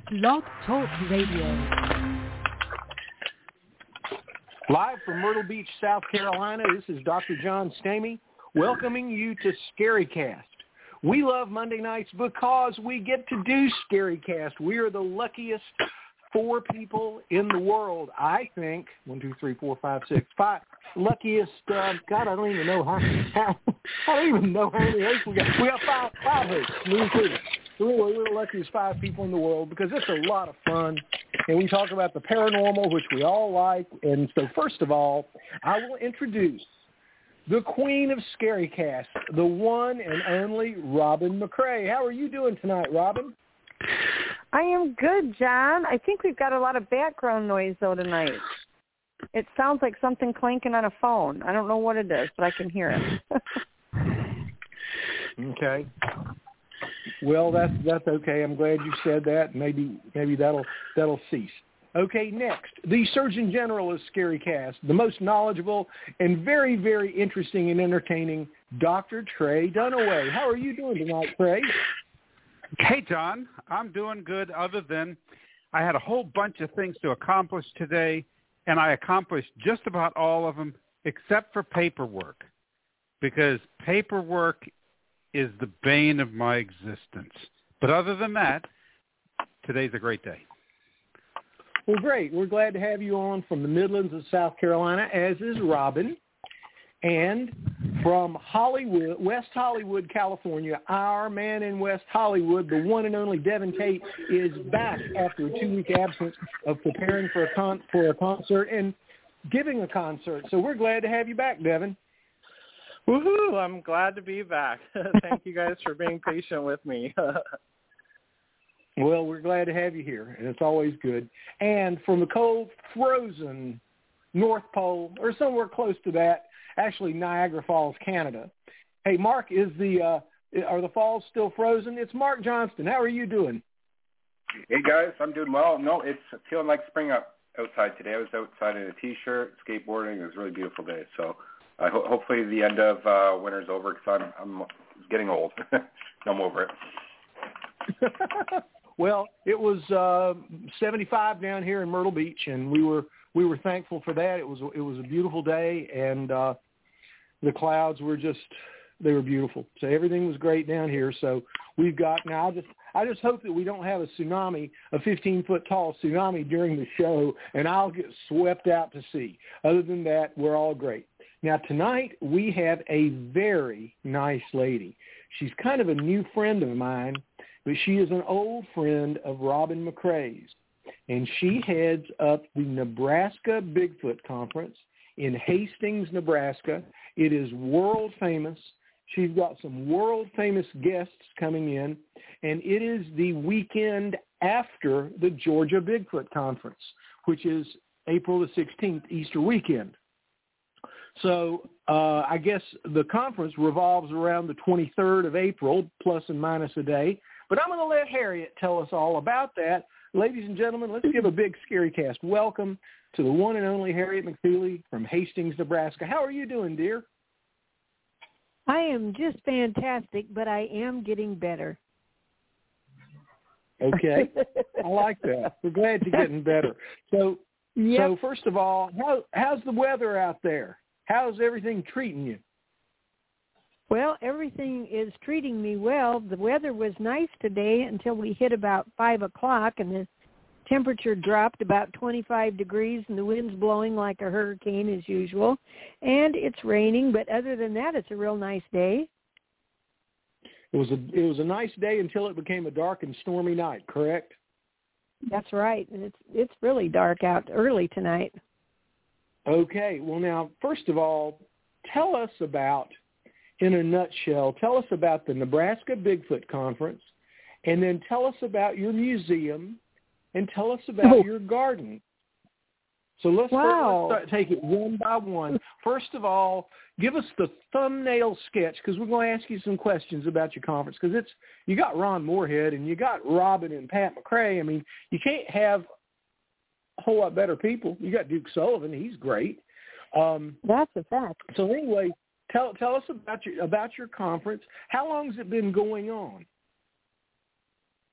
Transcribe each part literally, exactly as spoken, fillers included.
Blog Talk Radio. Live from Myrtle Beach, South Carolina, this is Doctor John Stamey welcoming you to ScaryCast. We love Monday nights because we get to do ScaryCast. We are the luckiest four people in the world, I think. One, two, three, four, five, six, five. Luckiest, uh, God, I don't even know how, how, I don't even know how many hosts we got. We got five, five hosts. Me too. We're, we're the luckiest five people in the world because it's a lot of fun. And we talk about the paranormal, which we all like. And so first of all, I will introduce the queen of ScaryCast, the one and only Robin McCrae. How are you doing tonight, Robin? I am good, John. I think we've got a lot of background noise, though, tonight. It sounds like something clanking on a phone. I don't know what it is, but I can hear it. Okay. Well, that's that's okay. I'm glad you said that. Maybe maybe that'll that'll cease. Okay, next, the Surgeon General of ScaryCast, the most knowledgeable and very, very interesting and entertaining Doctor Trey Dunaway. How are you doing tonight, Trey? Hey, John. I'm doing good other than I had a whole bunch of things to accomplish today, and I accomplished just about all of them except for paperwork, because paperwork is the bane of my existence. But other than that, today's a great day. Well, great. We're glad to have you on from the Midlands of South Carolina, as is Robin. And from Hollywood, West Hollywood, California, our man in West Hollywood, the one and only Devin Tate, is back after a two-week absence of preparing for a con- for a concert and giving a concert. So we're glad to have you back, Devin. Woohoo! I'm glad to be back. Thank you guys for being patient with me. Well, we're glad to have you here, and it's always good. And from the cold, frozen North Pole, or somewhere close to that, actually Niagara Falls, Canada. Hey, Mark, is the uh, are the falls still frozen? It's Mark Johnston. How are you doing? Hey, guys, I'm doing well. No, it's feeling like spring up outside today. I was outside in a T-shirt, skateboarding. It was a really beautiful day. So uh, ho- hopefully the end of uh, winter's over because I'm, I'm getting old. I'm over it. Well, it was uh, seventy-five down here in Myrtle Beach, and we were we were thankful for that. It was it was a beautiful day, and uh, the clouds were just they were beautiful. So everything was great down here. So we've got now. I just I just hope that we don't have a tsunami, a fifteen foot tall tsunami during the show, and I'll get swept out to sea. Other than that, we're all great. Now tonight we have a very nice lady. She's kind of a new friend of mine, but she is an old friend of Robin McCrae's, and she heads up the Nebraska Bigfoot Conference in Hastings, Nebraska. It is world famous. She's got some world famous guests coming in, and it is the weekend after the Georgia Bigfoot Conference, which is April the sixteenth, Easter weekend. So uh, I guess the conference revolves around the twenty-third of April, plus and minus a day. But I'm going to let Harriet tell us all about that. Ladies and gentlemen, let's give a big ScaryCast welcome to the one and only Harriet McFeely from Hastings, Nebraska. How are you doing, dear? I am just fantastic, but I am getting better. Okay. I like that. We're glad you're getting better. So, yep. so first of all, how, how's the weather out there? How's everything treating you? Well, everything is treating me well. The weather was nice today until we hit about five o'clock, and the temperature dropped about twenty-five degrees, and the wind's blowing like a hurricane as usual. And it's raining, but other than that, it's a real nice day. It was a it was a nice day until it became a dark and stormy night, correct? That's right. And it's it's really dark out early tonight. Okay. Well, now, first of all, tell us about, in a nutshell, tell us about the Nebraska Bigfoot Conference, and then tell us about your museum, and tell us about oh. your garden. So let's, wow. start, let's start, take it one by one. First of all, give us the thumbnail sketch, because we're going to ask you some questions about your conference, because it's you got Ron Moorhead and you got Robin and Pat McCrae. I mean, you can't have a whole lot better people. You got Duke Sullivan; he's great. Um, That's a fact. So anyway, tell tell us about your about your conference. How long has it been going on?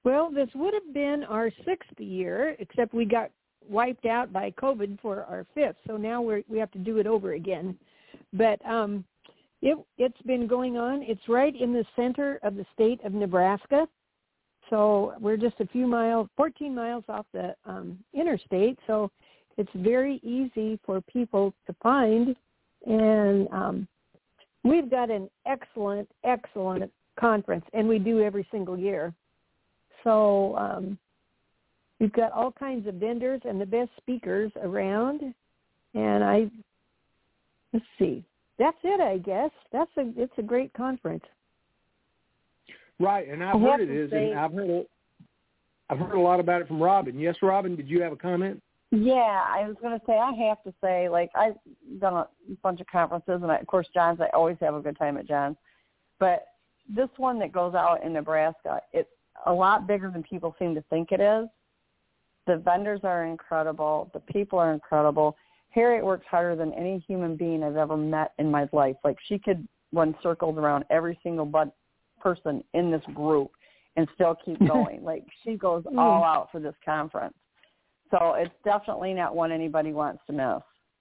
Well, this would have been our sixth year, except we got wiped out by COVID for our fifth. So now we're, we have to do it over again. But um, it, it's been going on. It's right in the center of the state of Nebraska. So we're just a few miles, fourteen miles off the um, interstate. So it's very easy for people to find. And um, we've got an excellent, excellent conference, and we do every single year. So um, we've got all kinds of vendors and the best speakers around. And I, let's see, that's it, I guess. That's a, it's a great conference. Right, and I've heard it is, say, and I've heard a, I've heard a lot about it from Robin. Yes, Robin, did you have a comment? Yeah, I was going to say, I have to say, like, I've done a bunch of conferences, and I, of course, John's, I always have a good time at John's. But this one that goes out in Nebraska, it's a lot bigger than people seem to think it is. The vendors are incredible. The people are incredible. Harriet works harder than any human being I've ever met in my life. Like, she could run circles around every single bud- person in this group and still keep going. Like, she goes all out for this conference. So it's definitely not one anybody wants to miss.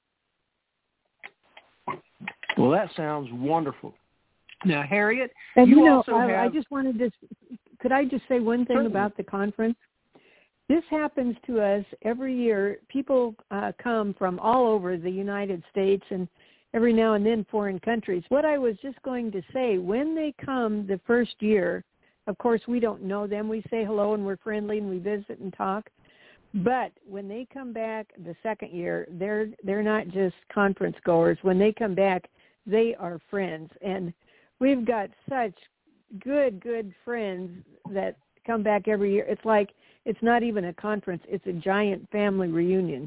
Well, that sounds wonderful. Now, Harriet, and you, you know, also I, have... I just wanted to, could I just say one thing Certainly. about the conference? This happens to us every year. People uh, come from all over the United States and every now and then foreign countries. What I was just going to say, when they come the first year, of course, we don't know them. We say hello and we're friendly and we visit and talk. But when they come back the second year, they're they're not just conference goers. When they come back, they are friends. And we've got such good, good friends that come back every year. It's like it's not even a conference. It's a giant family reunion.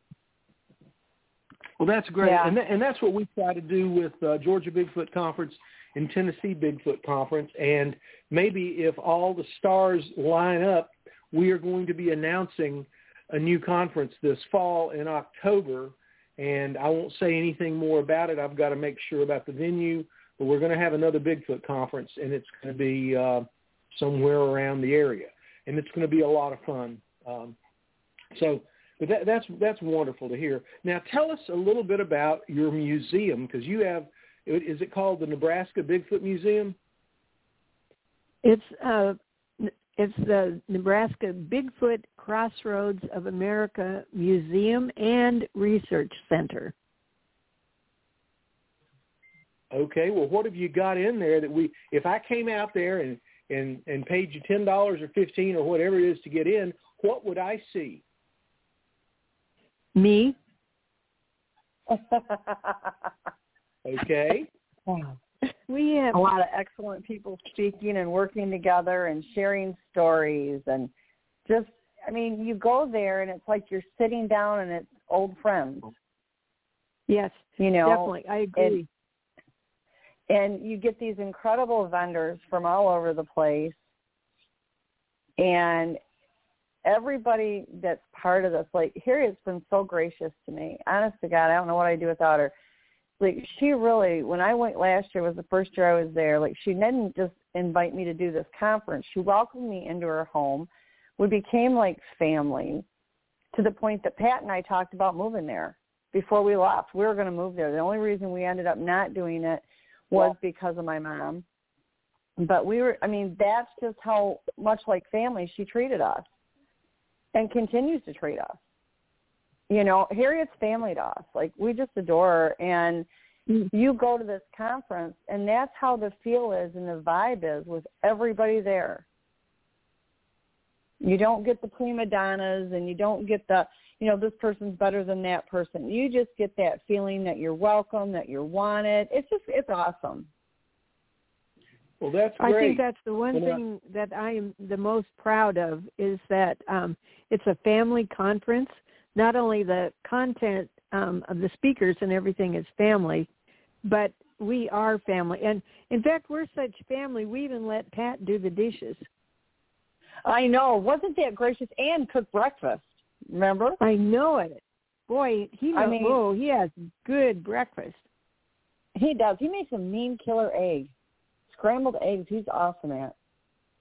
Well, that's great. Yeah. And, th- and that's what we try to do with uh, Georgia Bigfoot Conference and Tennessee Bigfoot Conference. And maybe if all the stars line up, we are going to be announcing a new conference this fall in October, and I won't say anything more about it. I've got to make sure about the venue, but we're going to have another Bigfoot conference, and it's going to be uh, somewhere around the area, and it's going to be a lot of fun. Um, so but that, that's that's wonderful to hear. Now, tell us a little bit about your museum, because you have, is it called the Nebraska Bigfoot Museum? It's uh, It's the Nebraska Bigfoot Crossroads of America Museum and Research Center. Okay, well, what have you got in there that we, if I came out there and, and, and paid you ten dollars or fifteen dollars or whatever it is to get in, what would I see? Me. Okay. Wow. We have a lot of excellent people speaking and working together and sharing stories, and just, I mean, you go there and it's like you're sitting down and it's old friends. Yes, you know, definitely. I agree. And, and you get these incredible vendors from all over the place, and everybody that's part of this, like, Harriet's been so gracious to me. Honest to God, I don't know what I'd do without her. Like, she really, when I went last year, was the first year I was there, like, she didn't just invite me to do this conference. She welcomed me into her home. We became like family, to the point that Pat and I talked about moving there before we left. We were going to move there. The only reason we ended up not doing it was because of my mom. But we were, I mean, that's just how much like family she treated us and continues to treat us. You know, Harriet's family to us. Like, we just adore her. And you go to this conference, and that's how the feel is and the vibe is with everybody there. You don't get the prima donnas, and you don't get the, you know, this person's better than that person. You just get that feeling that you're welcome, that you're wanted. It's just, it's awesome. Well, that's great. I think that's the one well, thing that I am the most proud of, is that um, it's a family conference. Not only the content um, of the speakers and everything is family, but we are family. And, in fact, we're such family, we even let Pat do the dishes. I know. Wasn't that gracious? And cook breakfast, remember? I know it. Boy, he knows, I mean, oh, he has good breakfast. He does. He makes a mean killer egg. Scrambled eggs, he's awesome at.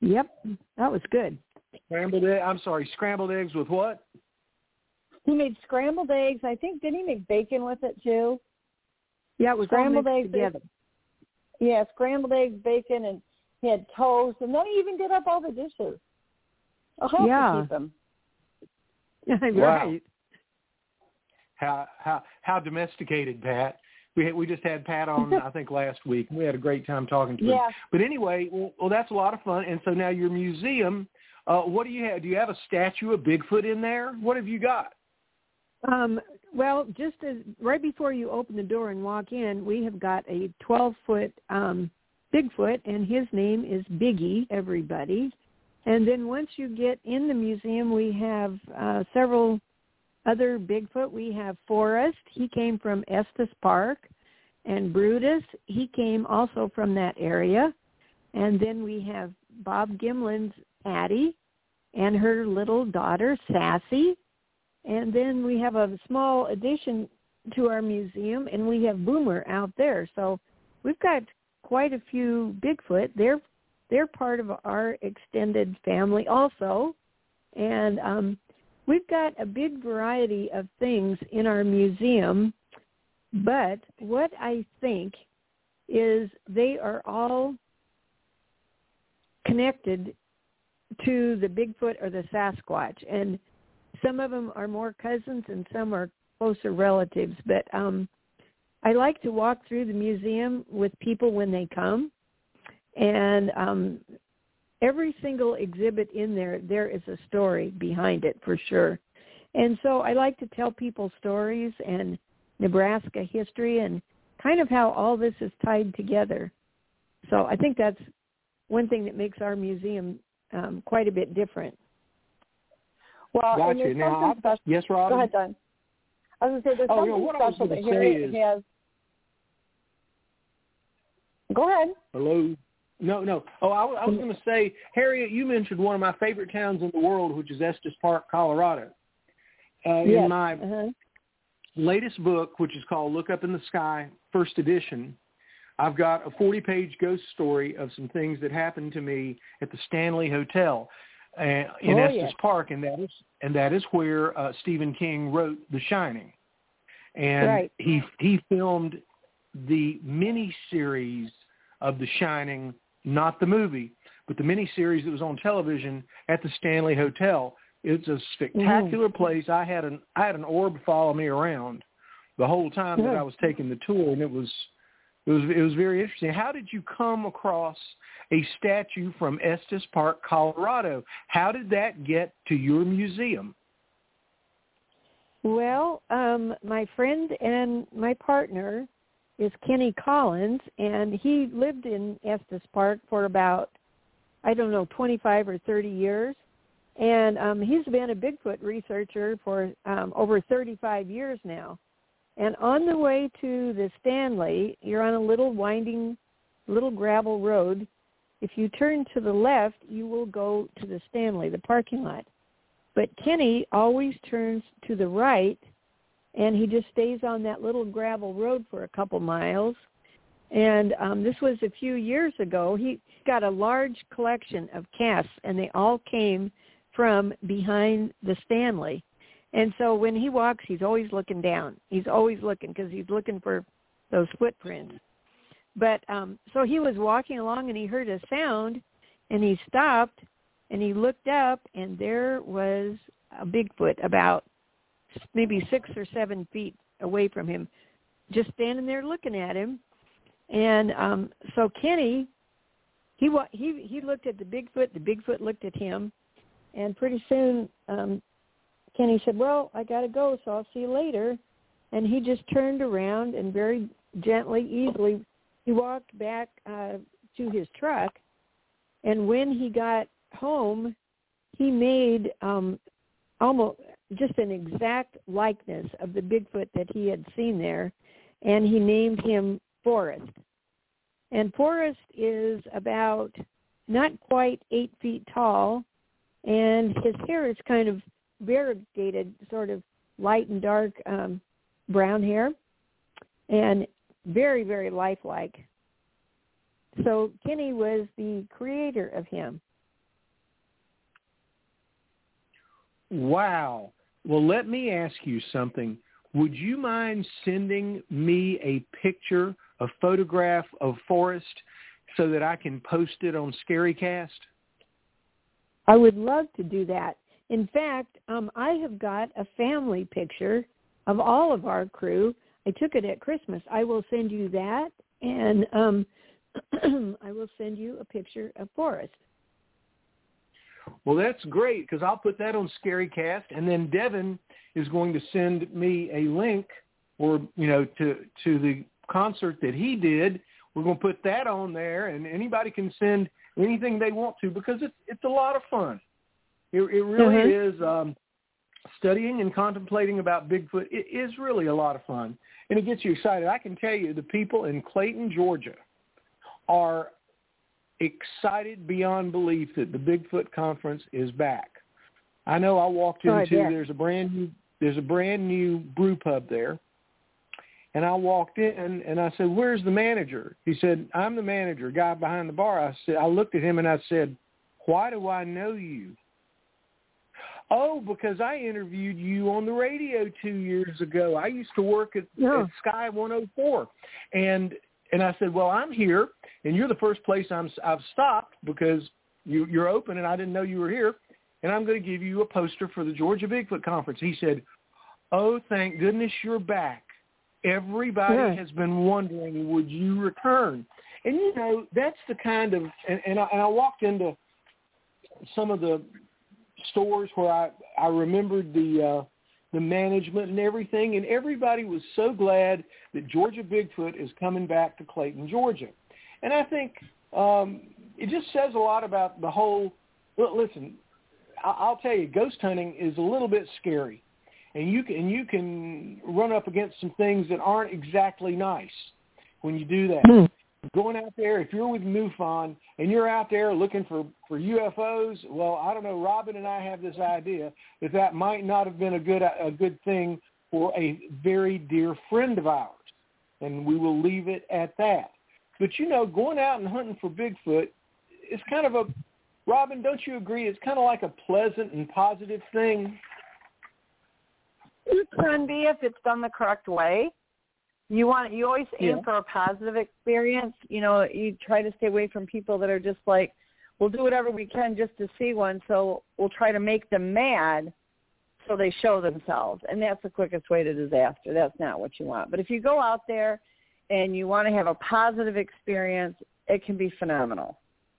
Yep, that was good. Scrambled egg. I'm sorry, scrambled eggs with what? He made scrambled eggs. I think, didn't he make bacon with it too? Yeah, it was scrambled all eggs together. Yeah, scrambled eggs, bacon, and he had toast, and then he even did up all the dishes. I'll have yeah. to keep him. right. Wow. How how how domesticated, Pat. We had, we just had Pat on, I think, last week. We had a great time talking to him. Yeah. But anyway, well, well, that's a lot of fun. And so now your museum, uh, what do you have? Do you have a statue of Bigfoot in there? What have you got? Um, well, just as right before you open the door and walk in, we have got a twelve-foot um, Bigfoot, and his name is Biggie, everybody. And then once you get in the museum, we have uh, several other Bigfoot. We have Forrest. He came from Estes Park. And Brutus, he came also from that area. And then we have Bob Gimlin's Addie and her little daughter, Sassy. And then we have a small addition to our museum, and we have Boomer out there. So we've got quite a few Bigfoot. They're they're part of our extended family also. And um, we've got a big variety of things in our museum. But what I think is they are all connected to the Bigfoot or the Sasquatch. And some of them are more cousins and some are closer relatives. But um, I like to walk through the museum with people when they come. And um, every single exhibit in there, there is a story behind it for sure. And so I like to tell people stories and Nebraska history and kind of how all this is tied together. So I think that's one thing that makes our museum um, quite a bit different. Well, Gotcha. and there's Now, something special. Yes, Robin? Go ahead, Don. I was going to say there's oh, something you know, what special I that was gonna Harriet say is, has. Go ahead. Hello? No, no. Oh, I, I was going to say, Harriet, you mentioned one of my favorite towns in the world, which is Estes Park, Colorado. Uh, yes. In my uh-huh. latest book, which is called Look Up in the Sky, first edition, I've got a forty-page ghost story of some things that happened to me at the Stanley Hotel uh, in oh, Estes yes. Park, and that is and that is where uh, Stephen King wrote The Shining, and right. he he filmed the mini-series of The Shining, not the movie, but the mini-series that was on television at the Stanley Hotel. It's a spectacular mm. place. I had an I had an orb follow me around the whole time yeah. that I was taking the tour, and it was it was it was very interesting. How did you come across a statue from Estes Park, Colorado? How did that get to your museum? Well, um, my friend and my partner is Kenny Collins, and he lived in Estes Park for about, I don't know, twenty-five or thirty years. And um, he's been a Bigfoot researcher for um, over thirty-five years now. And on the way to the Stanley, you're on a little winding, little gravel road. If you turn to the left, you will go to the Stanley, the parking lot. But Kenny always turns to the right, and he just stays on that little gravel road for a couple miles. And um, this was a few years ago. He got a large collection of casts, and they all came from behind the Stanley. And so when he walks, he's always looking down. He's always looking because he's looking for those footprints. But um, so he was walking along, and he heard a sound, and he stopped, and he looked up, and there was a Bigfoot about maybe six or seven feet away from him, just standing there looking at him. And um, so Kenny, he he he looked at the Bigfoot. The Bigfoot looked at him. And pretty soon, um, Kenny said, well, I got to go, so I'll see you later. And he just turned around and very gently, easily, he walked back uh, to his truck. And when he got home, he made um, almost just an exact likeness of the Bigfoot that he had seen there, and he named him Forrest. And Forrest is about not quite eight feet tall, and his hair is kind of variegated, sort of light and dark um, brown hair, and very, very lifelike. So Kenny was the creator of him. Wow. Well, let me ask you something. Would you mind sending me a picture, a photograph of Forrest so that I can post it on ScaryCast? I would love to do that. In fact, um, I have got a family picture of all of our crew. I took it at Christmas. I will send you that, and um, I will send you a picture of Forrest. Well, that's great, because I'll put that on ScaryCast, and then Devin is going to send me a link, or you know, to to the concert that he did. We're going to put that on there, and anybody can send anything they want to, because it's it's a lot of fun. It, it really mm-hmm. is. Um, studying and contemplating about Bigfoot, it is really a lot of fun, and it gets you excited. I can tell you, the people in Clayton, Georgia, are excited beyond belief that the Bigfoot Conference is back. I know I walked into, oh, there's a brand new, there's a brand new brew pub there. And I walked in and I said, "Where's the manager?" He said, "I'm the manager, guy behind the bar." I said, I looked at him and I said, "Why do I know you?" "Oh, because I interviewed you on the radio two years ago. I used to work at, yeah. at Sky one oh four. And and I said, "Well, I'm here, and you're the first place I'm, I've stopped because you, you're open, and I didn't know you were here, and I'm going to give you a poster for the Georgia Bigfoot Conference." He said, "Oh, thank goodness you're back. Everybody yeah. has been wondering, would you return?" And, you know, that's the kind of, and, and, I, and I walked into some of the stores where I, I remembered the uh, the management and everything, and everybody was so glad that Georgia Bigfoot is coming back to Clayton, Georgia. And I think um, it just says a lot about the whole, well, listen, I'll tell you, ghost hunting is a little bit scary. And you can, you can run up against some things that aren't exactly nice when you do that. Mm. Going out there, if you're with MUFON and you're out there looking for, for U F Os, well, I don't know, Robin and I have this idea that that might not have been a good a good thing for a very dear friend of ours, and we will leave it at that. But, you know, going out and hunting for Bigfoot is kind of a, Robin, don't you agree, it's kind of like a pleasant and positive thing? It can be if it's done the correct way. You want you always aim yeah. for a positive experience. You know, you try to stay away from people that are just like, we'll do whatever we can just to see one, so we'll try to make them mad so they show themselves. And that's the quickest way to disaster. That's not what you want. But if you go out there and you want to have a positive experience, it can be phenomenal.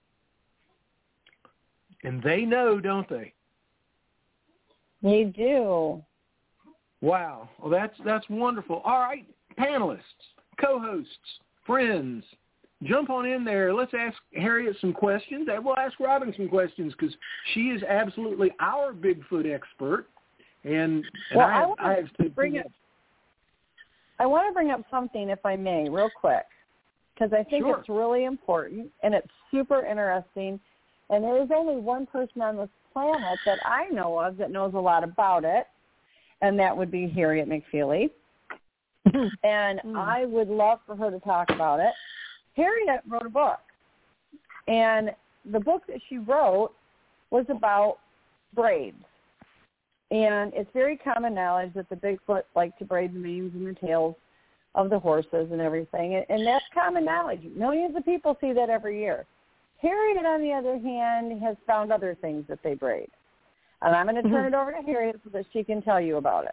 And they know, don't they? They do. Wow. Well, that's that's wonderful. All right, panelists, co-hosts, friends, jump on in there. Let's ask Harriet some questions. We'll ask Robin some questions because she is absolutely our Bigfoot expert. And, and well, I, have, I, I have to bring up. I want to bring up something, if I may, real quick, because I think sure. it's really important and it's super interesting. And there is only one person on this planet that I know of that knows a lot about it, and that would be Harriet McFeely. And mm. I would love for her to talk about it. Harriet wrote a book, and the book that she wrote was about braids. And it's very common knowledge that the Bigfoot like to braid the manes and the tails of the horses and everything, and that's common knowledge. Millions of people see that every year. Harriet, on the other hand, has found other things that they braid. And I'm going to turn mm-hmm. it over to Harriet so that she can tell you about it.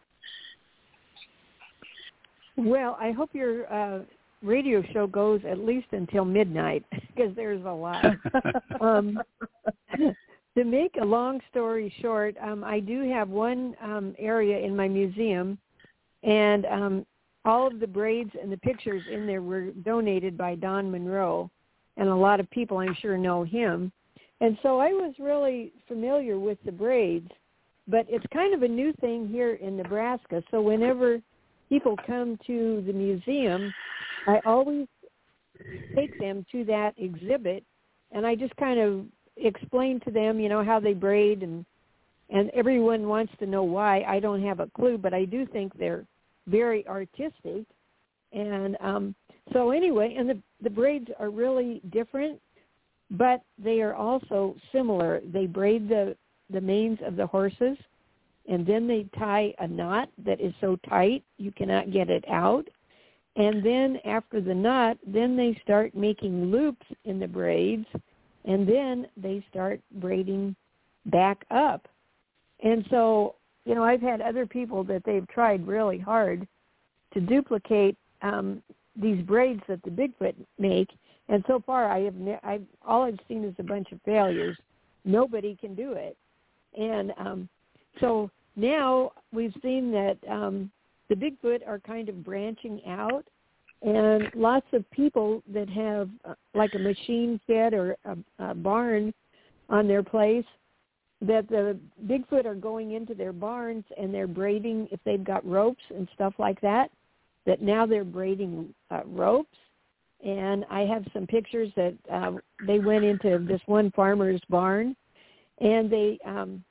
Well, I hope your uh, radio show goes at least until midnight because there's a lot. um, to make a long story short, um, I do have one um, area in my museum, and um, all of the braids and the pictures in there were donated by Don Monroe, and a lot of people, I'm sure, know him. And so I was really familiar with the braids, but it's kind of a new thing here in Nebraska. So whenever people come to the museum, I always take them to that exhibit, and I just kind of explain to them, you know, how they braid, and and everyone wants to know why. I don't have a clue, but I do think they're very artistic. And um, so anyway, and the, the braids are really different, but they are also similar. They braid the, the manes of the horses, and then they tie a knot that is so tight you cannot get it out. And then after the knot, then they start making loops in the braids, and then they start braiding back up. And so, you know, I've had other people that they've tried really hard to duplicate um, these braids that the Bigfoot make, and so far I have ne- I've, all I've seen is a bunch of failures. Nobody can do it. And um, so now we've seen that um, the Bigfoot are kind of branching out, and lots of people that have uh, like a machine shed or a, a barn on their place, that the Bigfoot are going into their barns and they're braiding, if they've got ropes and stuff like that, that now they're braiding uh, ropes. And I have some pictures that uh, they went into this one farmer's barn, and they um,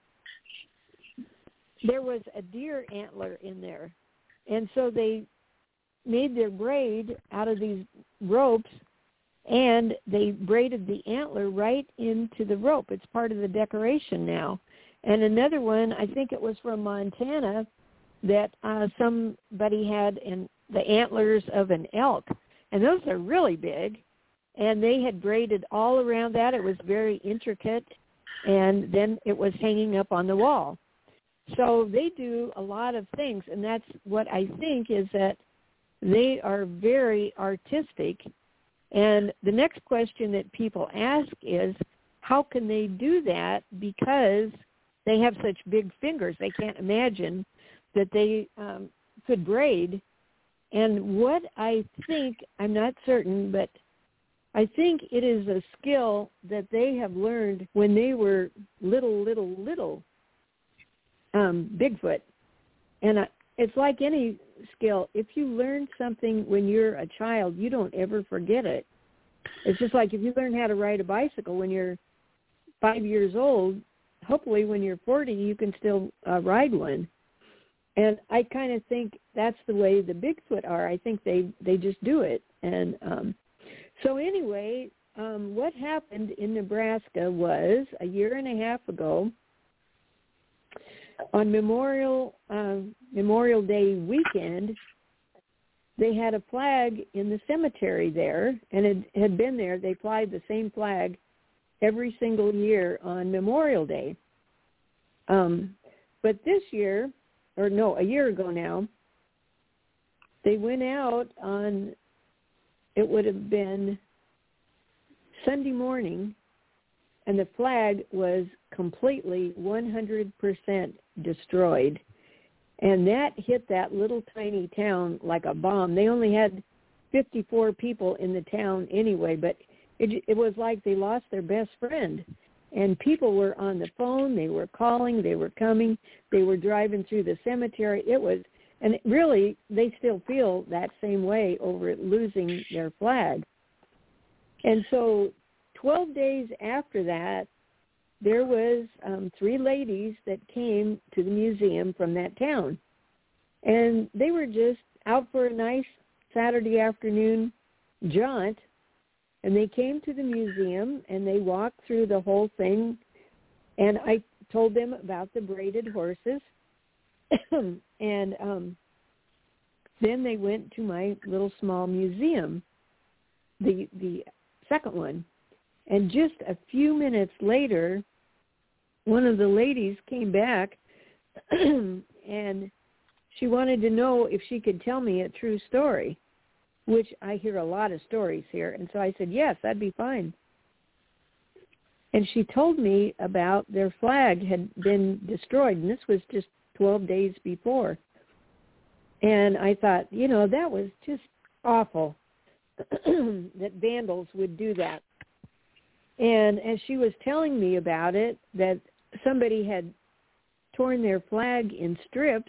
there was a deer antler in there. And so they made their braid out of these ropes, and they braided the antler right into the rope. It's part of the decoration now. And another one, I think it was from Montana, that uh, somebody had in the antlers of an elk. And those are really big. And they had braided all around that. It was very intricate. And then it was hanging up on the wall. So they do a lot of things. And that's what I think is that they are very artistic. And the next question that people ask is, how can they do that? Because they have such big fingers. They can't imagine that they um, could braid. And what I think, I'm not certain, but I think it is a skill that they have learned when they were little, little, little um, Bigfoot. And uh, it's like any skill. If you learn something when you're a child, you don't ever forget it. It's just like if you learn how to ride a bicycle when you're five years old, hopefully when you're forty, you can still uh, ride one. And I kind of think that's the way the Bigfoot are. I think they, they just do it. And um, so anyway, um, what happened in Nebraska was a year and a half ago, on Memorial uh, Memorial Day weekend, they had a flag in the cemetery there, and it had been there. They fly the same flag every single year on Memorial Day. Um, but this year, or no, a year ago now, they went out on, it would have been Sunday morning, and the flag was completely one hundred percent destroyed. And that hit that little tiny town like a bomb. They only had fifty-four people in the town anyway, but it, it was like they lost their best friend. And people were on the phone, they were calling, they were coming, they were driving through the cemetery. It was, and really, they still feel that same way over losing their flag. And so twelve days after that, there was um, three ladies that came to the museum from that town. And they were just out for a nice Saturday afternoon jaunt. And they came to the museum, and they walked through the whole thing. And I told them about the braided horses. and um, then they went to my little small museum, the the second one. And just a few minutes later, one of the ladies came back, and she wanted to know if she could tell me a true story, which I hear a lot of stories here. And so I said, yes, that'd be fine. And she told me about their flag had been destroyed, and this was just twelve days before. And I thought, you know, that was just awful that vandals would do that. And as she was telling me about it, that somebody had torn their flag in strips,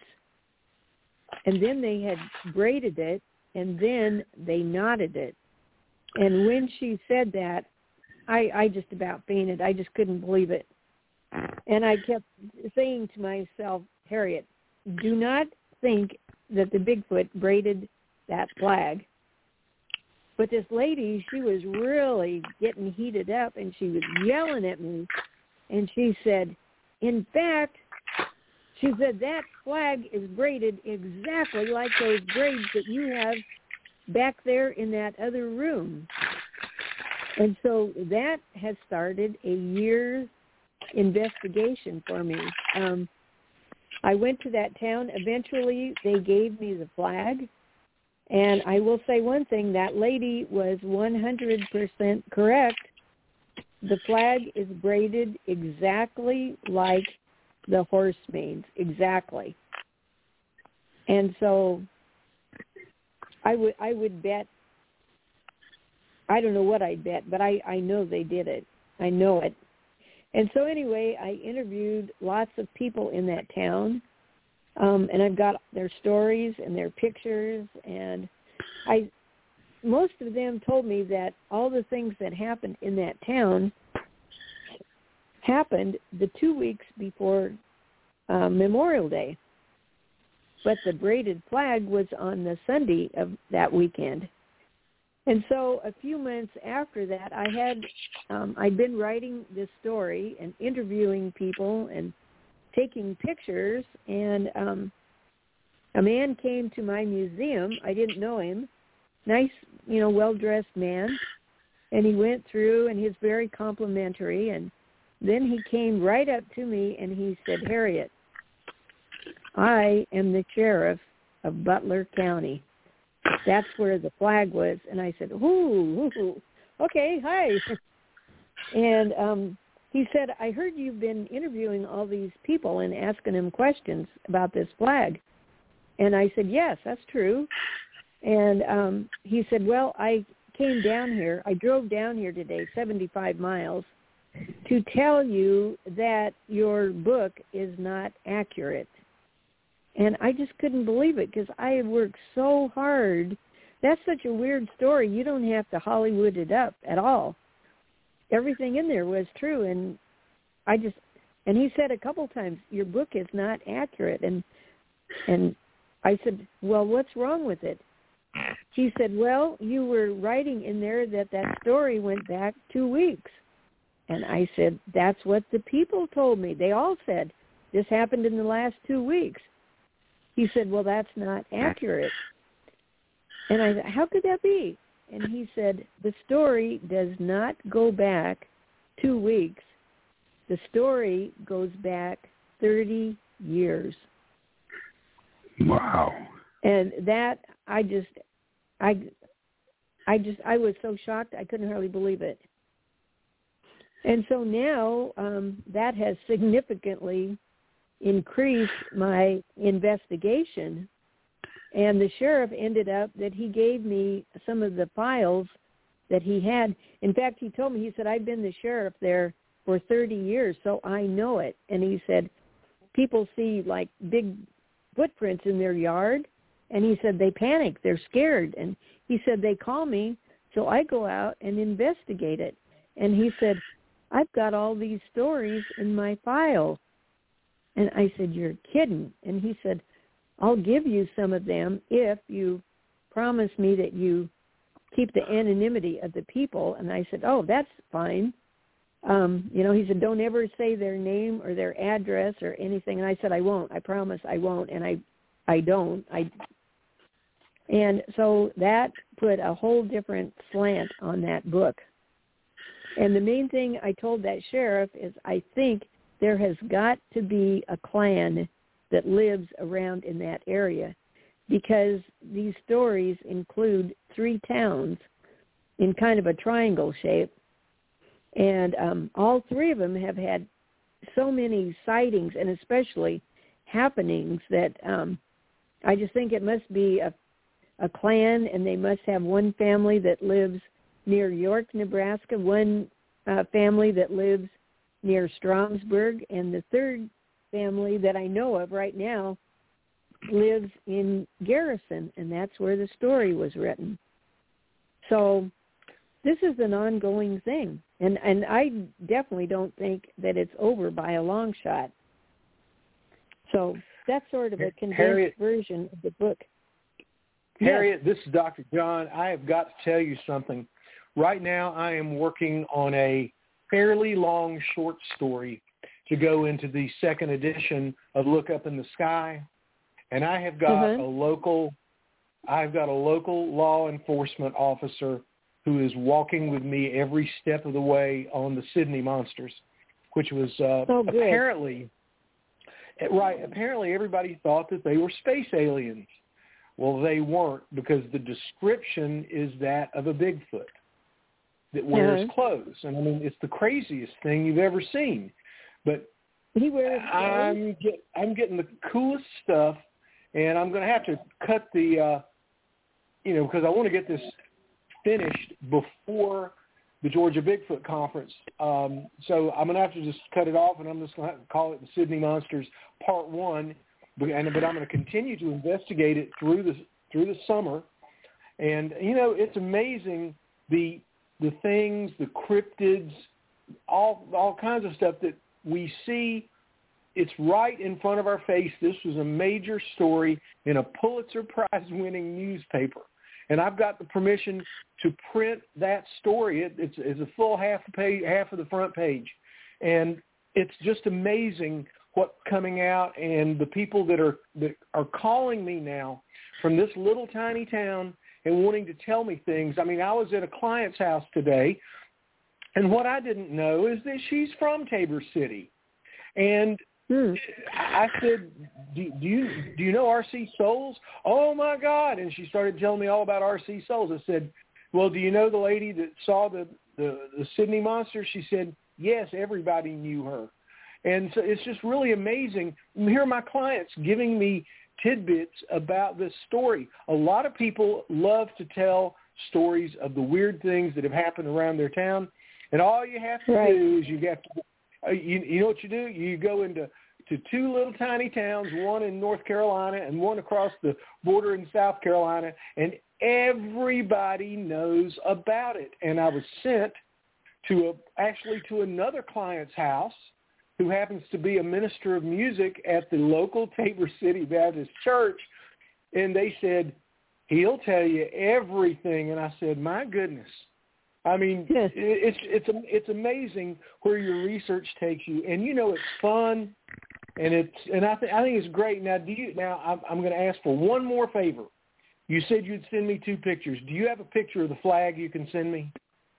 and then they had braided it, and then they knotted it. And when she said that, I, I just about fainted. I just couldn't believe it. And I kept saying to myself, Harriet, do not think that the Bigfoot braided that flag. But this lady, she was really getting heated up, and she was yelling at me. And she said, in fact, She said, that flag is braided exactly like those braids that you have back there in that other room. And so that has started a year's investigation for me. Um, I went to that town. Eventually, they gave me the flag. And I will say one thing, that lady was one hundred percent correct. The flag is braided exactly like the horse manes, exactly. And so I would I would bet, I don't know what I'd bet, but I, I know they did it. I know it. And so anyway, I interviewed lots of people in that town, um, and I've got their stories and their pictures, and I most of them told me that all the things that happened in that town happened the two weeks before uh, Memorial Day. But the braided flag was on the Sunday of that weekend. And so a few months after that, I had, um, I'd been writing this story and interviewing people and taking pictures, and um, a man came to my museum. I didn't know him. Nice, you know, well-dressed man. And he went through, and he was very complimentary. And then he came right up to me, and he said, Harriet, I am the sheriff of Butler County. That's where the flag was. And I said, ooh, ooh okay, hi. And um, he said, I heard you've been interviewing all these people and asking them questions about this flag. And I said, yes, that's true. And um, he said, well, I came down here. I drove down here today, seventy-five miles, to tell you that your book is not accurate. And I just couldn't believe it because I had worked so hard. That's such a weird story. You don't have to Hollywood it up at all. Everything in there was true. And I just, and he said a couple times, your book is not accurate. And, and I said, well, what's wrong with it? He said, well, you were writing in there that that story went back two weeks. And I said, that's what the people told me. They all said, this happened in the last two weeks. He said, well, that's not accurate. And I said, how could that be? And he said, the story does not go back two weeks. The story goes back thirty years. Wow. And that, I just, I, I just, I was so shocked, I couldn't hardly believe it. And so now um, that has significantly increased my investigation. And the sheriff ended up that he gave me some of the files that he had. In fact, he told me, he said, I've been the sheriff there for thirty years, so I know it. And he said, people see like big footprints in their yard. And he said, they panic, they're scared. And he said, they call me, so I go out and investigate it. And he said, I've got all these stories in my file. And I said, you're kidding. And he said, I'll give you some of them if you promise me that you keep the anonymity of the people. And I said, oh, that's fine. Um, you know, he said, don't ever say their name or their address or anything. And I said, I won't. I promise I won't. And I, I don't. I. And so that put a whole different slant on that book. And the main thing I told that sheriff is I think there has got to be a clan that lives around in that area, because these stories include three towns in kind of a triangle shape. And um, all three of them have had so many sightings and especially happenings that um, I just think it must be a, a clan, and they must have one family that lives near York, Nebraska, one uh, family that lives near Stromsburg, and the third family that I know of right now lives in Garrison, and that's where the story was written. So this is an ongoing thing, and, and I definitely don't think that it's over by a long shot. So that's sort of a condensed Harriet, version of the book. Harriet, yes. This is Doctor John. I have got to tell you something. Right now I am working on a fairly long short story, to go into the second edition of Look Up in the Sky. And I have got Mm-hmm. a local, I've got a local law enforcement officer who is walking with me every step of the way on the Sydney Monsters, which was uh, Oh, good. apparently, right, apparently everybody thought that they were space aliens. Well, they weren't, because the description is that of a Bigfoot that wears Uh-huh. clothes. And I mean, it's the craziest thing you've ever seen. But He wears clothes. I'm get, I'm getting the coolest stuff, and I'm going to have to cut the, uh, you know, because I want to get this finished before the Georgia Bigfoot Conference. Um, so I'm going to have to just cut it off, and I'm just going to have to call it the Sydney Monsters Part One. But, and, but I'm going to continue to investigate it through the through the summer. And you know, it's amazing the the things, the cryptids, all all kinds of stuff that we see. It's right in front of our face. This was a major story in a Pulitzer Prize-winning newspaper, and I've got the permission to print that story. It, it's, it's a full half the page, half of the front page, and it's just amazing what's coming out. And the people that are that are calling me now from this little tiny town and wanting to tell me things. I mean, I was at a client's house today, and what I didn't know is that she's from Tabor City, and Hmm. I said, do, do you do you know R C Souls? Oh, my God. And she started telling me all about R C Souls. I said, well, do you know the lady that saw the, the, the Sydney Monster? She said, yes, everybody knew her. And so it's just really amazing. Here are my clients giving me tidbits about this story. A lot of people love to tell stories of the weird things that have happened around their town. And all you have to Right. do is you have to Uh, you, you know what you do? You go into to two little tiny towns, one in North Carolina and one across the border in South Carolina, and everybody knows about it. And I was sent to a, actually to another client's house who happens to be a minister of music at the local Tabor City Baptist Church, and they said, he'll tell you everything. And I said, my goodness. I mean, Yes. it's it's it's amazing where your research takes you, and you know it's fun, and it's and I think I think it's great. Now, do you now? I'm, I'm going to ask for one more favor. You said you'd send me two pictures. Do you have a picture of the flag you can send me?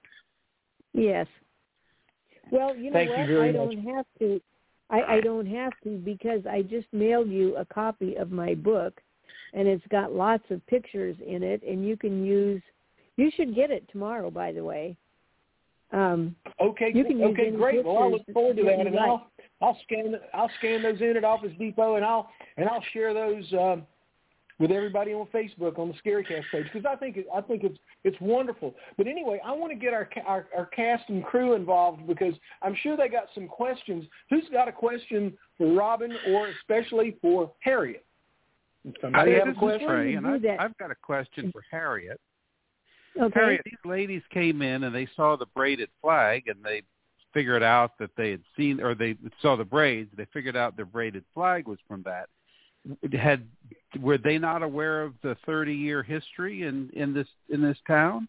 Yes. Well, you know Thank what? you very I much. don't have to. I, I don't have to because I just mailed you a copy of my book, and it's got lots of pictures in it, and you can use. You should get it tomorrow, by the way. Um, Okay, you can use okay, any great. Well, I'll look pictures forward to that that, you and like. I'll I'll scan I'll scan those in at Office Depot, and I'll and I'll share those um, with everybody on Facebook on the Scarycast page, because I think it, I think it's it's wonderful. But anyway, I want to get our, our our cast and crew involved, because I'm sure they got some questions. Who's got a question for Robin, or especially for Harriet? Does somebody I, have a this question? is Trey, you and do I've, that- I've got a question for Harriet. Okay. Harriet, these ladies came in and they saw the braided flag, and they figured out that they had seen, or they saw the braids. They figured out their braided flag was from that. Had were they not aware of the thirty-year history in, in this in this town?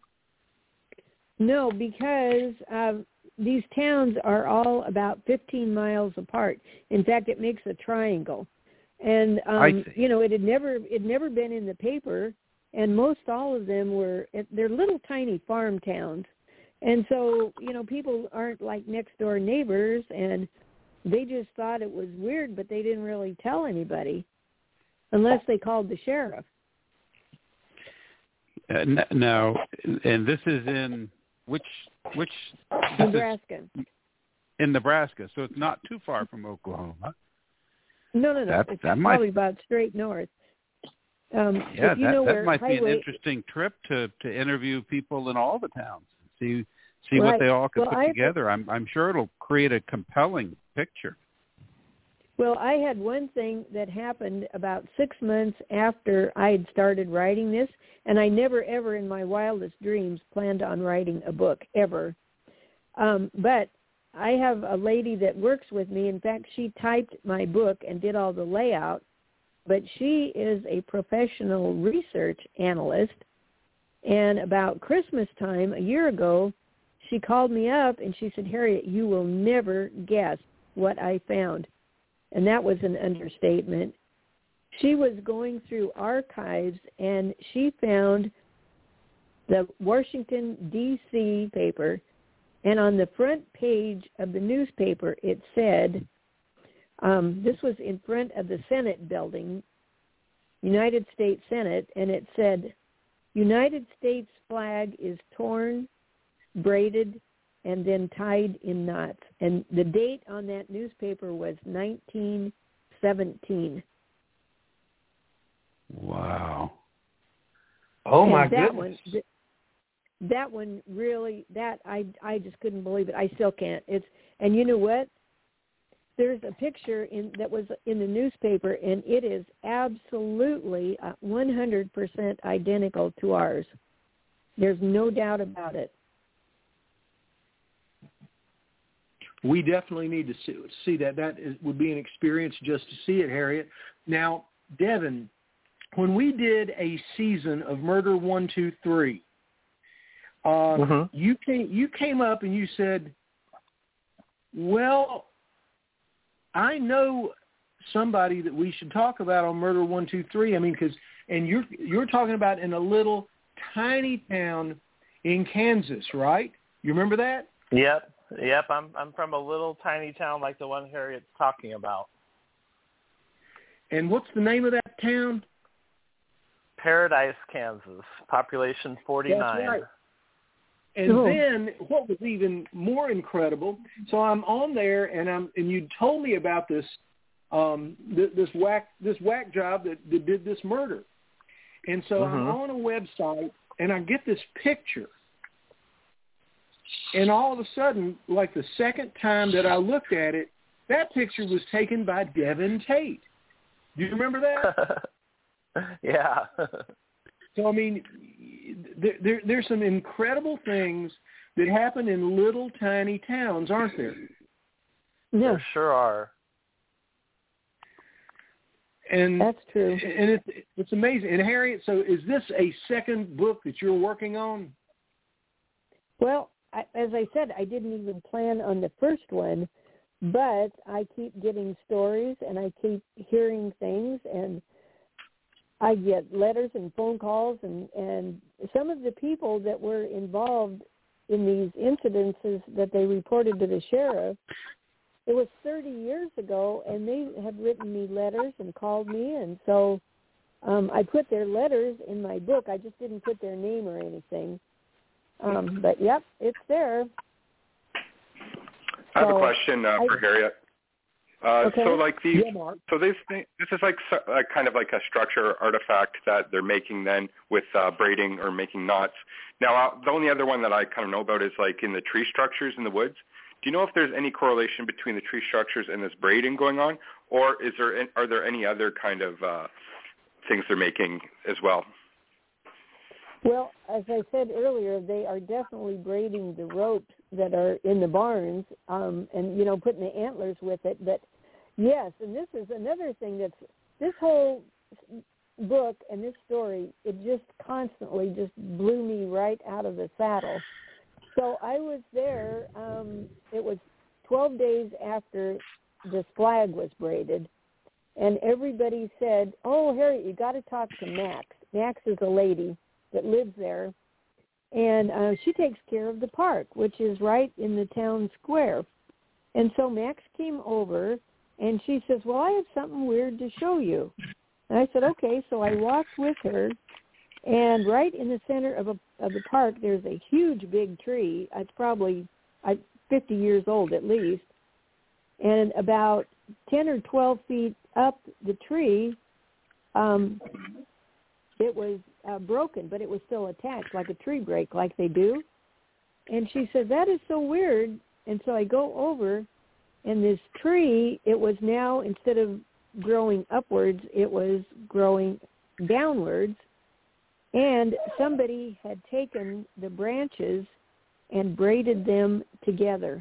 No, because um, these towns are all about fifteen miles apart. In fact, it makes a triangle, and I um, see. you know, it had never it had never been in the paper, and most all of them were they're little tiny farm towns, and so you know, people aren't like next door neighbors, and they just thought it was weird, but they didn't really tell anybody unless they called the sheriff. Uh, n- no, and this is in which which this is Nebraska. in Nebraska, so it's not too far from Oklahoma. No, no, no. That- it's that might- probably about straight north. Um, Yeah, if you that, know that where might be an highway, interesting trip to, to interview people in all the towns, see see Right. what they all could Well, put I- together. I'm I'm sure it'll create a compelling picture. Well, I had one thing that happened about six months after I had started writing this, and I never, ever in my wildest dreams planned on writing a book, ever. Um, but I have a lady that works with me. In fact, she typed my book and did all the layout, but she is a professional research analyst. And about Christmas time, a year ago, she called me up and she said, Harriet, you will never guess what I found, and that was an understatement. She was going through archives, and she found the Washington, D C paper, and on the front page of the newspaper it said, um, this was in front of the Senate building, United States Senate, and it said, United States flag is torn, braided, and then tied in knots. And the date on that newspaper was nineteen seventeen. Wow. Oh, and my that goodness. One, th- that one really, that I I just couldn't believe it. I still can't. It's and you know what? There's a picture in that was in the newspaper, and it is absolutely uh, one hundred percent identical to ours. There's no doubt about it. We definitely need to see, see that. That is, would be an experience just to see it, Harriet. Now, Devin, when we did a season of Murder One, Two, Three, uh, mm-hmm. you came you came up and you said, "Well, I know somebody that we should talk about on Murder One, Two, Three." I mean, because and you're you're talking about in a little tiny town in Kansas, right? You remember that? Yep. Yep, I'm I'm from a little tiny town like the one Harriet's talking about. And what's the name of that town? Paradise, Kansas. Population forty-nine. That's right. And oh. then what was even more incredible? So I'm on there, and I'm and you told me about this um, th- this whack this whack job that, that did this murder. And so mm-hmm. I'm on a website, and I get this picture. And all of a sudden, like the second time that I looked at it, that picture was taken by Devin Tate. Do you remember that? Yeah. So, I mean, there, there, there's some incredible things that happen in little tiny towns, aren't there? Yeah. There sure are. And that's true. And it's, it's amazing. And Harriet, so is this a second book that you're working on? Well, I, as I said, I didn't even plan on the first one, but I keep getting stories and I keep hearing things, and I get letters and phone calls, and, and some of the people that were involved in these incidences that they reported to the sheriff, it was thirty years ago, and they have written me letters and called me, and so um, I put their letters in my book. I just didn't put their name or anything. Um, but, yep, it's there. I have so, a question uh, for I, Harriet. Uh, okay. So, like these, yeah, so this this is like uh, kind of like a structure artifact that they're making then with uh, braiding or making knots. Now, uh, the only other one that I kind of know about is like in the tree structures in the woods. Do you know if there's any correlation between the tree structures and this braiding going on, or is there are there any other kind of uh, things they're making as well? Well, as I said earlier, they are definitely braiding the ropes that are in the barns, um, and, you know, putting the antlers with it. But, yes, and this is another thing that's, this whole book and this story, it just constantly just blew me right out of the saddle. So I was there, um, it was twelve days after this flag was braided, and everybody said, oh, Harriet, you got to talk to Max. Max is a lady that lives there, and uh, she takes care of the park, which is right in the town square. And so Max came over, and she says, well, I have something weird to show you. And I said, okay. So I walked with her, and right in the center of, a, of the park, there's a huge big tree. It's probably uh, fifty years old at least, and about ten or twelve feet up the tree, um, it was uh, broken, but it was still attached, like a tree break, like they do. And she said, that is so weird. And so I go over, and this tree, it was now, instead of growing upwards, it was growing downwards. And somebody had taken the branches and braided them together.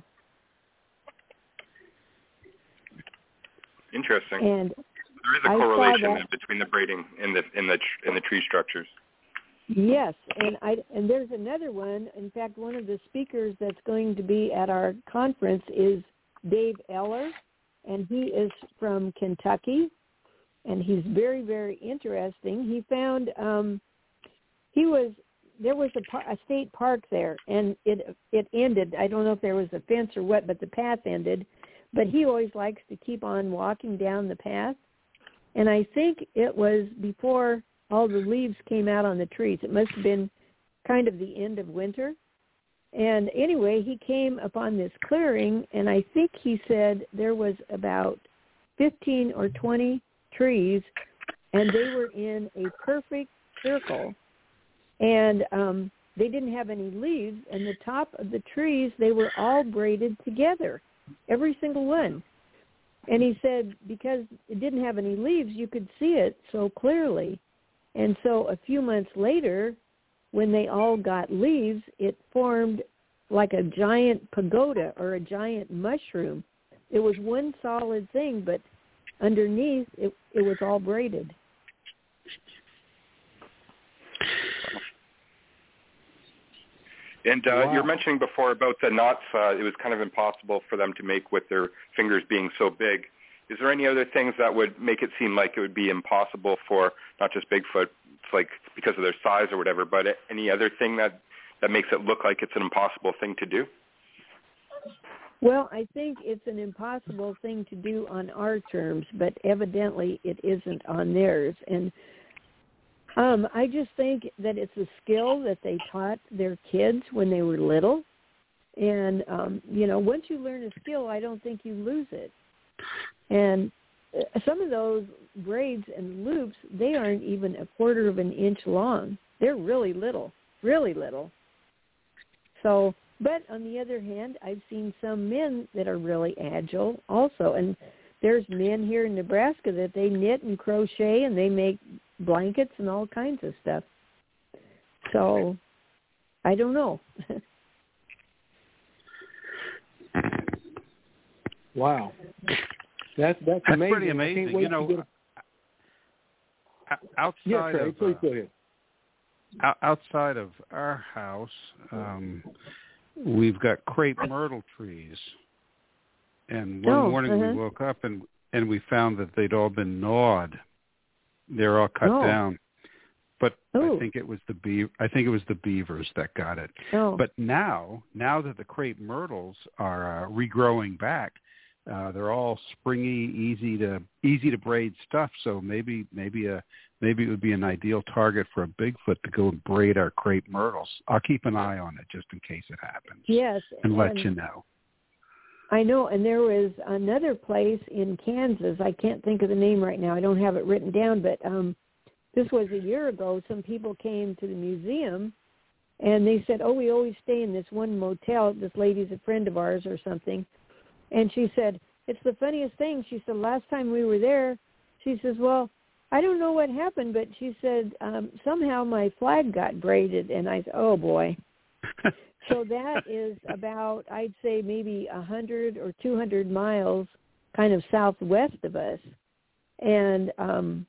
Interesting. And there is a correlation between the braiding and the in the in the tree structures. Yes, and I and there's another one. In fact, one of the speakers that's going to be at our conference is Dave Eller, and he is from Kentucky, and he's very, very interesting. He found um, he was there was a, par- a state park there, and it it ended. I don't know if there was a fence or what, but the path ended. But he always likes to keep on walking down the path, and I think it was before all the leaves came out on the trees. It must have been kind of the end of winter. And anyway, he came upon this clearing, and I think he said there was about fifteen or twenty trees, and they were in a perfect circle. And um, they didn't have any leaves, and the top of the trees, they were all braided together, every single one. And he said because it didn't have any leaves, you could see it so clearly. And so a few months later, when they all got leaves, it formed like a giant pagoda or a giant mushroom. It was one solid thing, but underneath it, it was all braided. And uh, wow. you were mentioning before about the knots. Uh, it was kind of impossible for them to make with their fingers being so big. Is there any other things that would make it seem like it would be impossible for not just Bigfoot, it's like because of their size or whatever, but any other thing that, that makes it look like it's an impossible thing to do? Well, I think it's an impossible thing to do on our terms, but evidently it isn't on theirs. And um, I just think that it's a skill that they taught their kids when they were little. And, um, you know, once you learn a skill, I don't think you lose it. And some of those braids and loops, they aren't even a quarter of an inch long. They're really little, really little. So, but on the other hand, I've seen some men that are really agile also. And there's men here in Nebraska that they knit and crochet and they make blankets and all kinds of stuff. So, I don't know. Wow. That, that's, that's amazing. pretty amazing. You know, a, outside yeah, Trey, of please go ahead. Uh, outside of our house, um, we've got crepe myrtle trees. And one oh, morning uh-huh. we woke up and and we found that they'd all been gnawed. They're all cut oh. down. But Ooh. I think it was the be- I think it was the beavers that got it. Oh. But now, now that the crepe myrtles are uh, regrowing back, uh, they're all springy, easy to easy to braid stuff. So maybe maybe a maybe it would be an ideal target for a Bigfoot to go and braid our crepe myrtles. I'll keep an eye on it just in case it happens. Yes, and, and let and you know. I know, and there was another place in Kansas. I can't think of the name right now. I don't have it written down, but um, this was a year ago. Some people came to the museum, and they said, oh, we always stay in this one motel. This lady's a friend of ours or something. And she said, it's the funniest thing. She said, last time we were there, she says, well, I don't know what happened, but she said, um, somehow my flag got braided. And I said, oh, boy. So that is about, I'd say, maybe one hundred or two hundred miles kind of southwest of us. And um,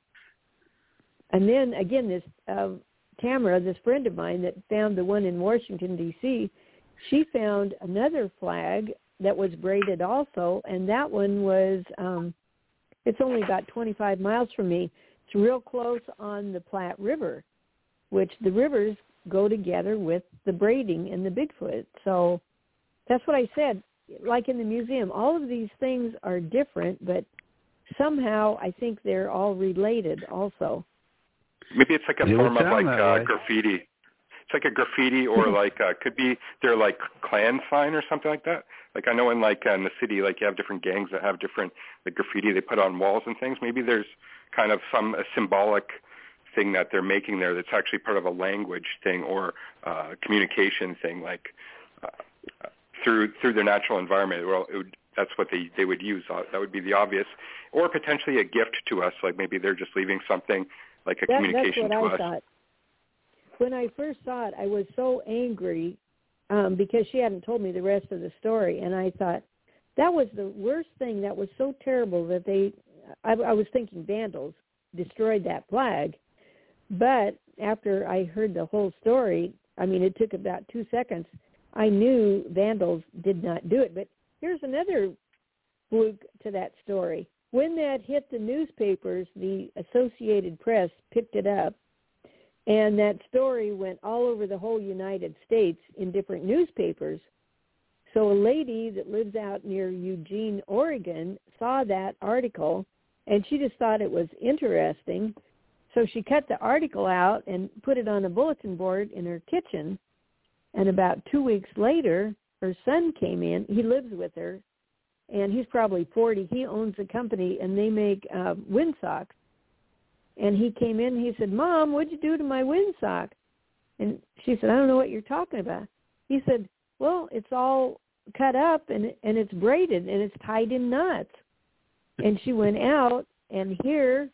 and then, again, this uh, Tamara, this friend of mine that found the one in Washington, D C, she found another flag that was braided also, and that one was, um, it's only about twenty-five miles from me. It's real close on the Platte River, which the rivers go together with the braiding and the Bigfoot. So that's what I said. Like in the museum, all of these things are different, but somehow I think they're all related also. Maybe it's like a It form of like uh, way. graffiti. It's like a graffiti or like uh, could be they're like clan sign or something like that. Like I know in like uh, in the city, like you have different gangs that have different like graffiti they put on walls and things. Maybe there's kind of some a symbolic thing that they're making there that's actually part of a language thing or uh, communication thing, like uh, through through their natural environment. Well, it would, that's what they, they would use. Uh, that would be the obvious, or potentially a gift to us. Like maybe they're just leaving something like a that, communication that's what to I us. Thought. When I first saw it, I was so angry um, because she hadn't told me the rest of the story, and I thought that was the worst thing. That was so terrible that they. I, I was thinking vandals destroyed that flag. But after I heard the whole story, I mean, it took about two seconds, I knew vandals did not do it. But here's another fluke to that story. When that hit the newspapers, the Associated Press picked it up, and that story went all over the whole United States in different newspapers. So a lady that lives out near Eugene, Oregon, saw that article, and she just thought it was interesting. So she cut the article out and put it on a bulletin board in her kitchen. And about two weeks later, her son came in. He lives with her, and he's probably forty. He owns a company, and they make uh, windsocks. And he came in, and he said, "Mom, what'd you do to my windsock?" And she said, "I don't know what you're talking about." He said, "Well, it's all cut up, and and it's braided, and it's tied in knots." And she went out, and here,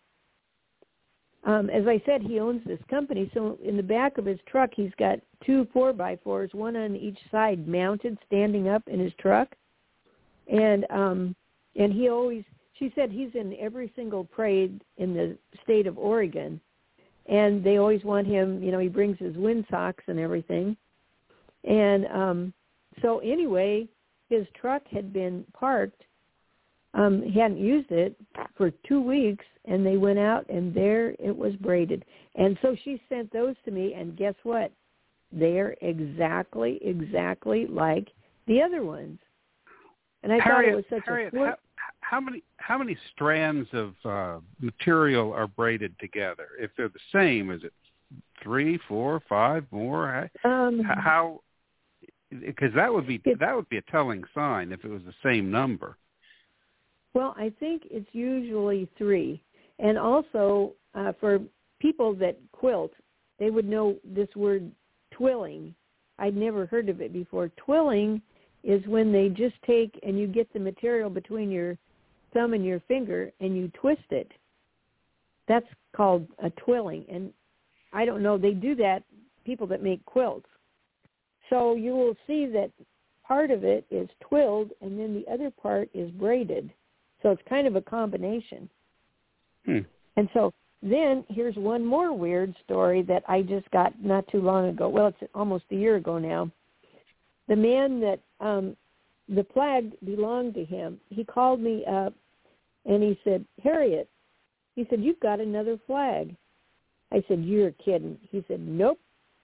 um, as I said, he owns this company. So in the back of his truck, he's got two four by fours, one on each side, mounted, standing up in his truck. And um, and he always, she said he's in every single parade in the state of Oregon. And they always want him, you know, he brings his windsocks and everything. And um, so anyway, his truck had been parked. Um, he hadn't used it for two weeks, and they went out, and there it was braided. And so she sent those to me, and guess what? They're exactly, exactly like the other ones. And I Harriet, thought it was such Harriet, a... How, how many how many strands of uh, material are braided together? If they're the same, is it three, four, five, more? um, How? Because that would be that would be a telling sign if it was the same number. Well, I think it's usually three. And also, uh, for people that quilt, they would know this word twilling. I'd never heard of it before. Twilling is when they just take and you get the material between your thumb and your finger and you twist it. That's called a twilling. And I don't know, they do that, people that make quilts. So you will see that part of it is twilled and then the other part is braided. So it's kind of a combination. Hmm. And so then here's one more weird story that I just got not too long ago. Well, it's almost a year ago now. The man that um, the flag belonged to him, he called me up and he said, "Harriet," he said, "you've got another flag." I said, "You're kidding." He said, "Nope."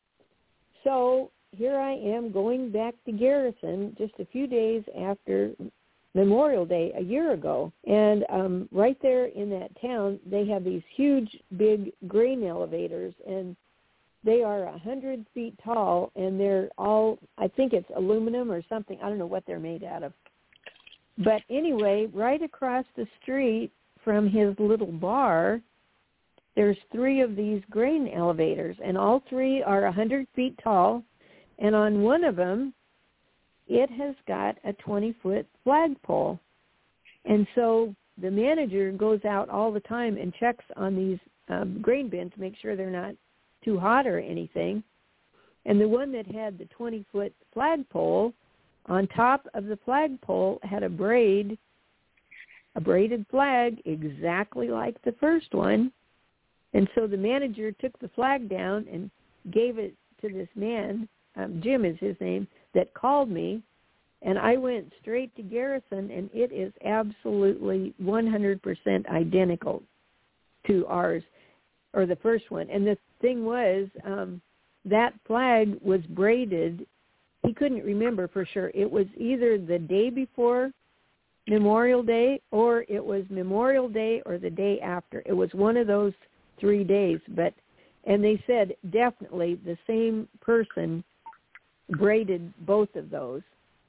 So here I am going back to Garrison just a few days after Memorial Day a year ago. And um, right there in that town, they have these huge, big grain elevators, and they are a hundred feet tall, and they're all, I think it's aluminum or something. I don't know what they're made out of. But anyway, right across the street from his little bar, there's three of these grain elevators, and all three are a hundred feet tall. And on one of them, it has got a twenty-foot flagpole. And so the manager goes out all the time and checks on these um, grain bins to make sure they're not too hot or anything. And the one that had the twenty-foot flagpole, on top of the flagpole had a braid, a braided flag exactly like the first one. And so the manager took the flag down and gave it to this man, um, Jim is his name, that called me. And I went straight to Garrison, and it is absolutely one hundred percent identical to ours, or the first one. And the thing was, um, that flag was braided. He couldn't remember for sure. It was either the day before Memorial Day, or it was Memorial Day or the day after. It was one of those three days. But and they said definitely the same person braided both of those.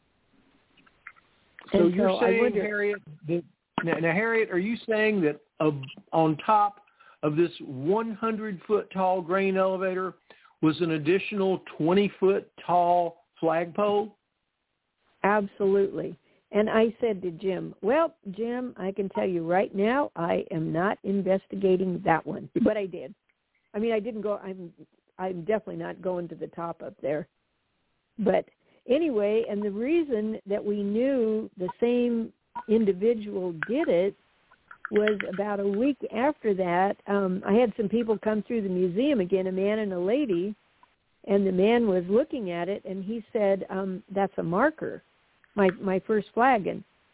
So and you're so saying, wonder, Harriet, that, now, now, Harriet, are you saying that uh, on top of this one hundred foot tall grain elevator was an additional twenty foot tall flagpole? Absolutely. And I said to Jim, well, Jim, I can tell you right now, I am not investigating that one. But I did. I mean, I didn't go, I'm, I'm definitely not going to the top up there. But anyway, and the reason that we knew the same individual did it was about a week after that, um, I had some people come through the museum again, a man and a lady, and the man was looking at it, and he said, um, that's a marker, my my first flag. And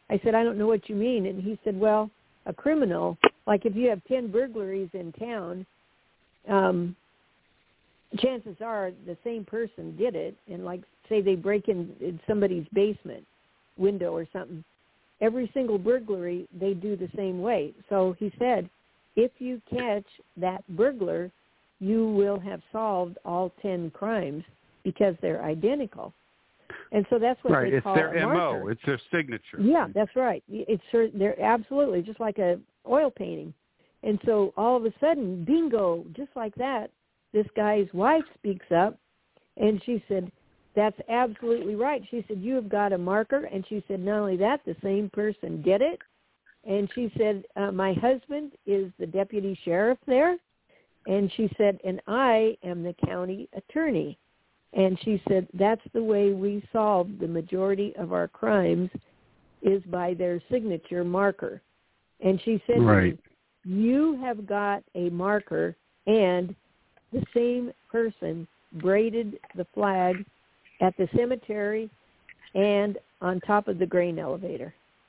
I said, I don't know what you mean. And he said, well, a criminal, like if you have ten burglaries in town, um, chances are the same person did it. And like, say they break in, in somebody's basement window or something, every single burglary, they do the same way. So he said, if you catch that burglar, you will have solved all ten crimes because they're identical. And so that's what right. they it's call their a M O. marker. It's their signature. Yeah, that's right. It's they're absolutely just like a oil painting. And so all of a sudden, bingo, just like that, this guy's wife speaks up, and she said, that's absolutely right. She said, you have got a marker. And she said, not only that, the same person did it. And she said, uh, my husband is the deputy sheriff there. And she said, and I am the county attorney. And she said, that's the way we solve the majority of our crimes is by their signature marker. And she said, right. to me, you have got a marker, and the same person braided the flag at the cemetery and on top of the grain elevator.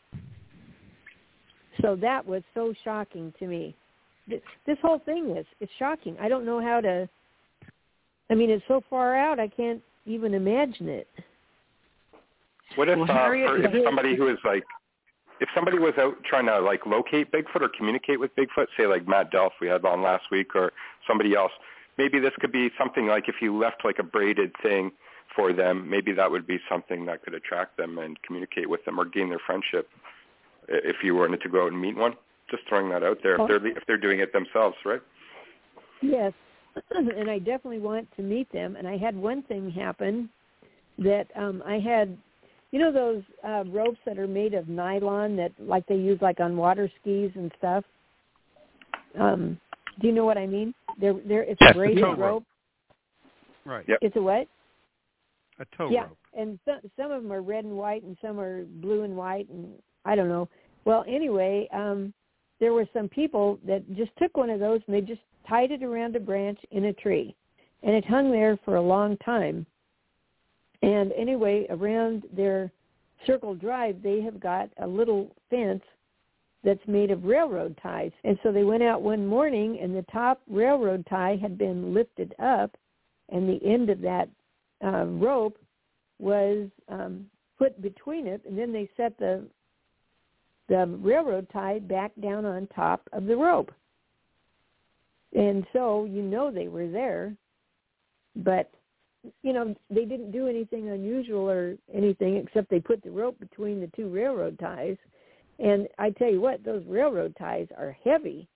So that was so shocking to me. This, this whole thing is, it's shocking. I don't know how to, I mean, it's so far out, I can't even imagine it. What if, Well, uh, Harriet, for, if somebody who is like, if somebody was out trying to like locate Bigfoot or communicate with Bigfoot, say like Matt Delf we had on last week or somebody else, maybe this could be something like if you left like a braided thing for them, maybe that would be something that could attract them and communicate with them or gain their friendship if you wanted to go out and meet one. Just throwing that out there if they're if they're doing it themselves, right? Yes, and I definitely want to meet them. And I had one thing happen that um, I had, you know, those uh, ropes that are made of nylon that like they use like on water skis and stuff. Um, do you know what I mean? They're they're it's yes, a braided rope. rope. Right. Yep. It's a what? A tow yeah, rope. and some some of them are red and white, and some are blue and white, and I don't know. Well, anyway, um, there were some people that just took one of those and they just tied it around a branch in a tree, and it hung there for a long time. And anyway, around their circle drive, they have got a little fence that's made of railroad ties. And so they went out one morning, and the top railroad tie had been lifted up, and the end of that uh, rope was um, put between it, and then they set the the railroad tie back down on top of the rope. And so you know they were there, but, you know, they didn't do anything unusual or anything except they put the rope between the two railroad ties. And I tell you what, those railroad ties are heavy.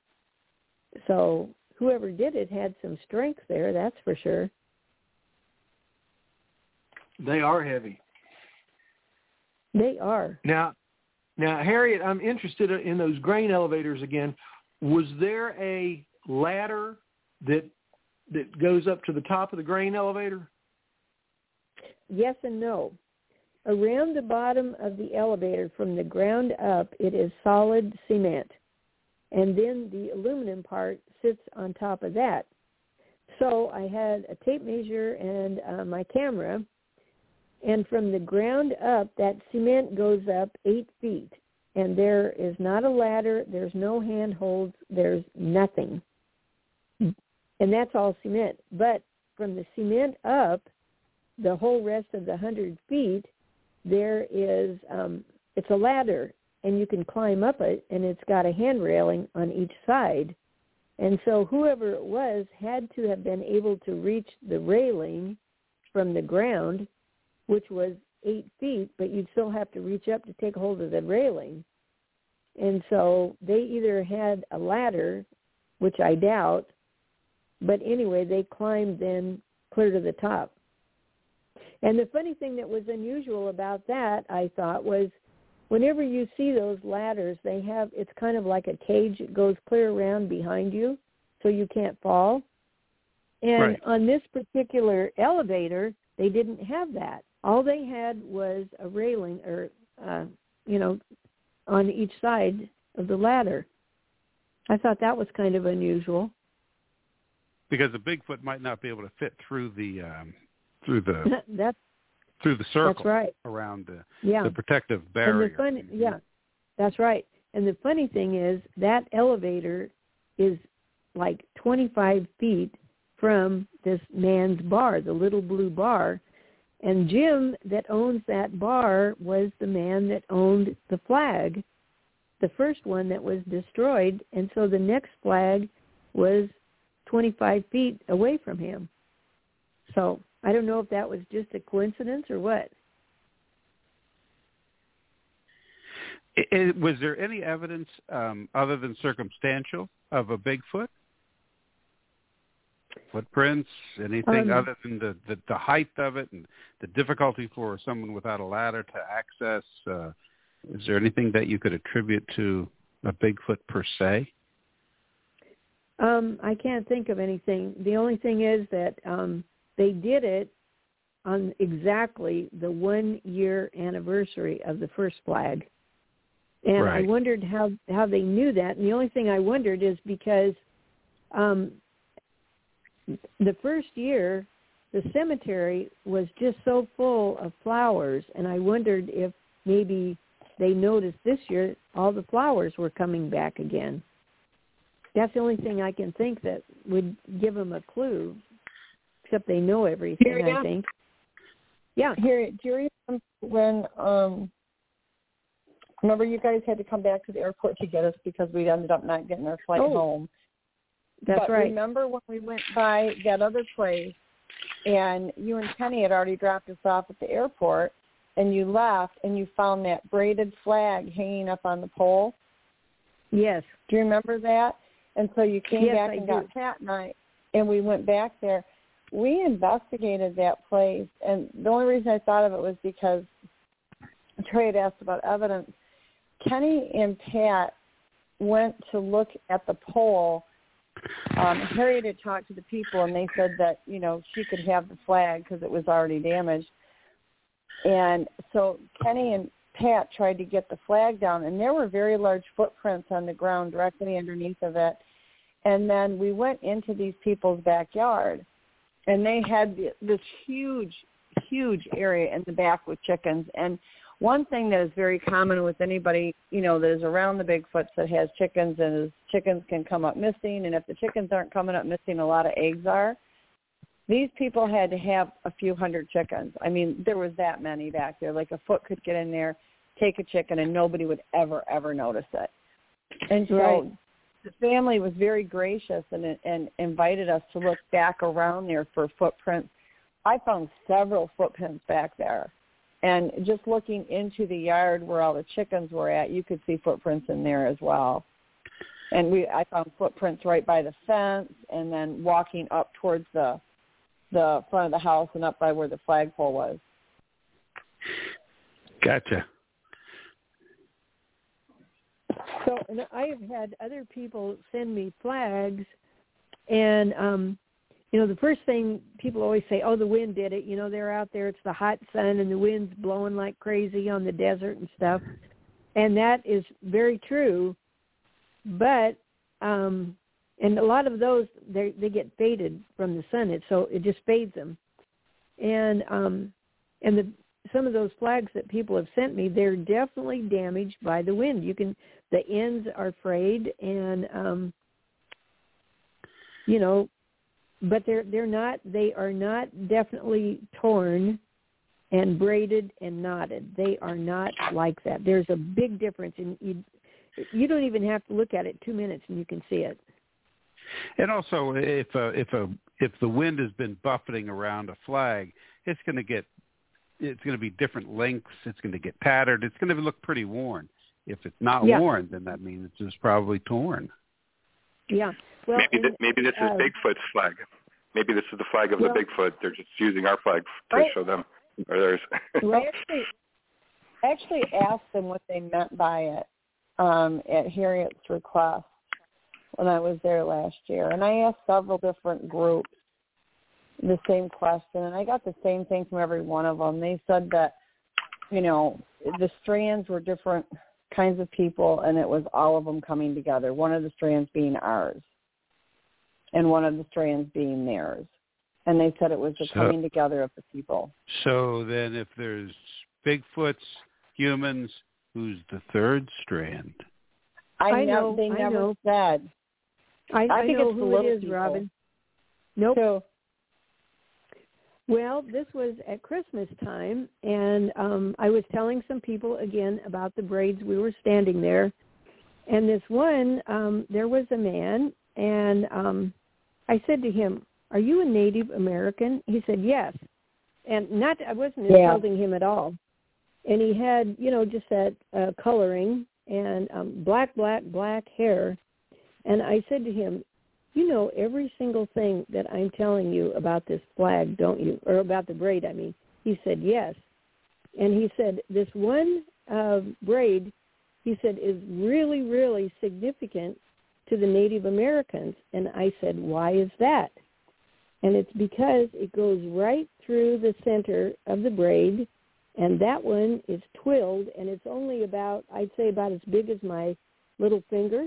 So whoever did it had some strength there, that's for sure. They are heavy. They are. Now, now, Harriet, I'm interested in those grain elevators again. Was there a ladder that that goes up to the top of the grain elevator? Yes and no. Around the bottom of the elevator from the ground up, it is solid cement. And then the aluminum part sits on top of that. So I had a tape measure and uh, my camera, and from the ground up, that cement goes up eight feet. And there is not a ladder, there's no handholds, there's nothing. And that's all cement. But from the cement up, the whole rest of the one hundred feet, there is, um, it's a ladder, and you can climb up it, and it's got a hand railing on each side. And so whoever it was had to have been able to reach the railing from the ground, which was eight feet, but you'd still have to reach up to take hold of the railing. And so they either had a ladder, which I doubt, but anyway, they climbed then clear to the top. And the funny thing that was unusual about that, I thought, was whenever you see those ladders, they have, it's kind of like a cage that goes clear around behind you so you can't fall. And right. on this particular elevator, they didn't have that. All they had was a railing or, uh, you know, on each side of the ladder. I thought that was kind of unusual. Because the Bigfoot might not be able to fit through the um, through the that's through the circle. That's right. Around the, yeah. the protective barrier. And the funny, yeah, that's right. And the funny thing is that elevator is like twenty-five feet from this man's bar, the Little Blue Bar. And Jim that owns that bar was the man that owned the flag, the first one that was destroyed. And so the next flag was twenty-five feet away from him. So I don't know if that was just a coincidence or what. It, it, was there any evidence um, other than circumstantial of a Bigfoot? Footprints, anything um, other than the, the, the height of it and the difficulty for someone without a ladder to access? Uh, is there anything that you could attribute to a Bigfoot per se? Um, I can't think of anything. The only thing is that um, they did it on exactly the one-year anniversary of the first flag. And right. I wondered how, how they knew that. And the only thing I wondered is because um, the first year, the cemetery was just so full of flowers, and I wondered if maybe they noticed this year all the flowers were coming back again. That's the only thing I can think that would give them a clue, except they know everything, Here, I think. Yeah. Here, do you remember when, um, remember you guys had to come back to the airport to get us because we ended up not getting our flight oh, home? That's but right. Remember when we went by that other place and you and Kenny had already dropped us off at the airport and you left and you found that braided flag hanging up on the pole? Yes. Do you remember that? And so you came yes, back I and do. got Pat and I, and we went back there. We investigated that place, and the only reason I thought of it was because Trey had asked about evidence. Kenny and Pat went to look at the pole. Um, Harriet had talked to the people, and they said that, you know, she could have the flag because it was already damaged. And so Kenny and Pat tried to get the flag down, and there were very large footprints on the ground directly underneath of it. And then we went into these people's backyard, and they had this huge, huge area in the back with chickens. And one thing that is very common with anybody, you know, that is around the Bigfoots that has chickens, and is chickens can come up missing. And if the chickens aren't coming up missing, a lot of eggs are. These people had to have a few hundred chickens. I mean, there was that many back there. Like a foot could get in there, take a chicken, and nobody would ever, ever notice it. And so right. the family was very gracious and, and invited us to look back around there for footprints. I found several footprints back there. And just looking into the yard where all the chickens were at, you could see footprints in there as well. And we, I found footprints right by the fence, and then walking up towards the the front of the house and up by where the flagpole was. Gotcha. So and I have had other people send me flags, and um, you know, the first thing people always say, "Oh, the wind did it." You know, they're out there; it's the hot sun, and the wind's blowing like crazy on the desert and stuff, and that is very true. But um, and a lot of those they they get faded from the sun, it so it just fades them, and um, and the some of those flags that people have sent me, they're definitely damaged by the wind. You can the ends are frayed, and um, you know. But they're they're not they are not definitely torn and braided and knotted. They are not like that. There's a big difference, and you you don't even have to look at it two minutes and you can see it. And also, if a, if a if the wind has been buffeting around a flag, it's going to get it's going to be different lengths. It's going to get tattered. It's going to look pretty worn. If it's not yeah. worn, then that means it's just probably torn. Yeah. Well, maybe and, th- maybe this is uh, Bigfoot's flag. Maybe this is the flag of well, the Bigfoot. They're just using our flag to right. show them or theirs. Well, I actually, actually asked them what they meant by it um, at Harriet's request when I was there last year. And I asked several different groups the same question, and I got the same thing from every one of them. They said that, you know, the strands were different kinds of people, and it was all of them coming together, one of the strands being ours and one of the strands being theirs. And they said it was the So- coming together of the people. So then if there's Bigfoots, humans, who's the third strand? I, I nev- know, They I never know. said. I, I I think know it's the who little it is, people. Robin. Nope. So, Well, this was at Christmas time, and um, I was telling some people again about the braids. We were standing there, and this one, um, there was a man, and um, I said to him, "Are you a Native American?" He said, "Yes," and not. I wasn't Yeah. insulting him at all. And he had, you know, just that uh, coloring and um, black, black, black hair. And I said to him, "You know every single thing that I'm telling you about this flag, don't you? Or about the braid, I mean." He said, "Yes." And he said, "This one uh, braid," he said, "is really, really significant to the Native Americans." And I said, "Why is that?" And it's because it goes right through the center of the braid, and that one is twilled, and it's only about, I'd say about as big as my little finger.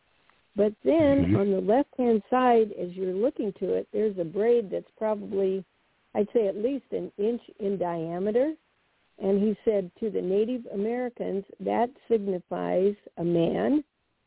But then Mm-hmm. on the left-hand side, as you're looking to it, there's a braid that's probably, I'd say at least an inch in diameter. And he said to the Native Americans, that signifies a man.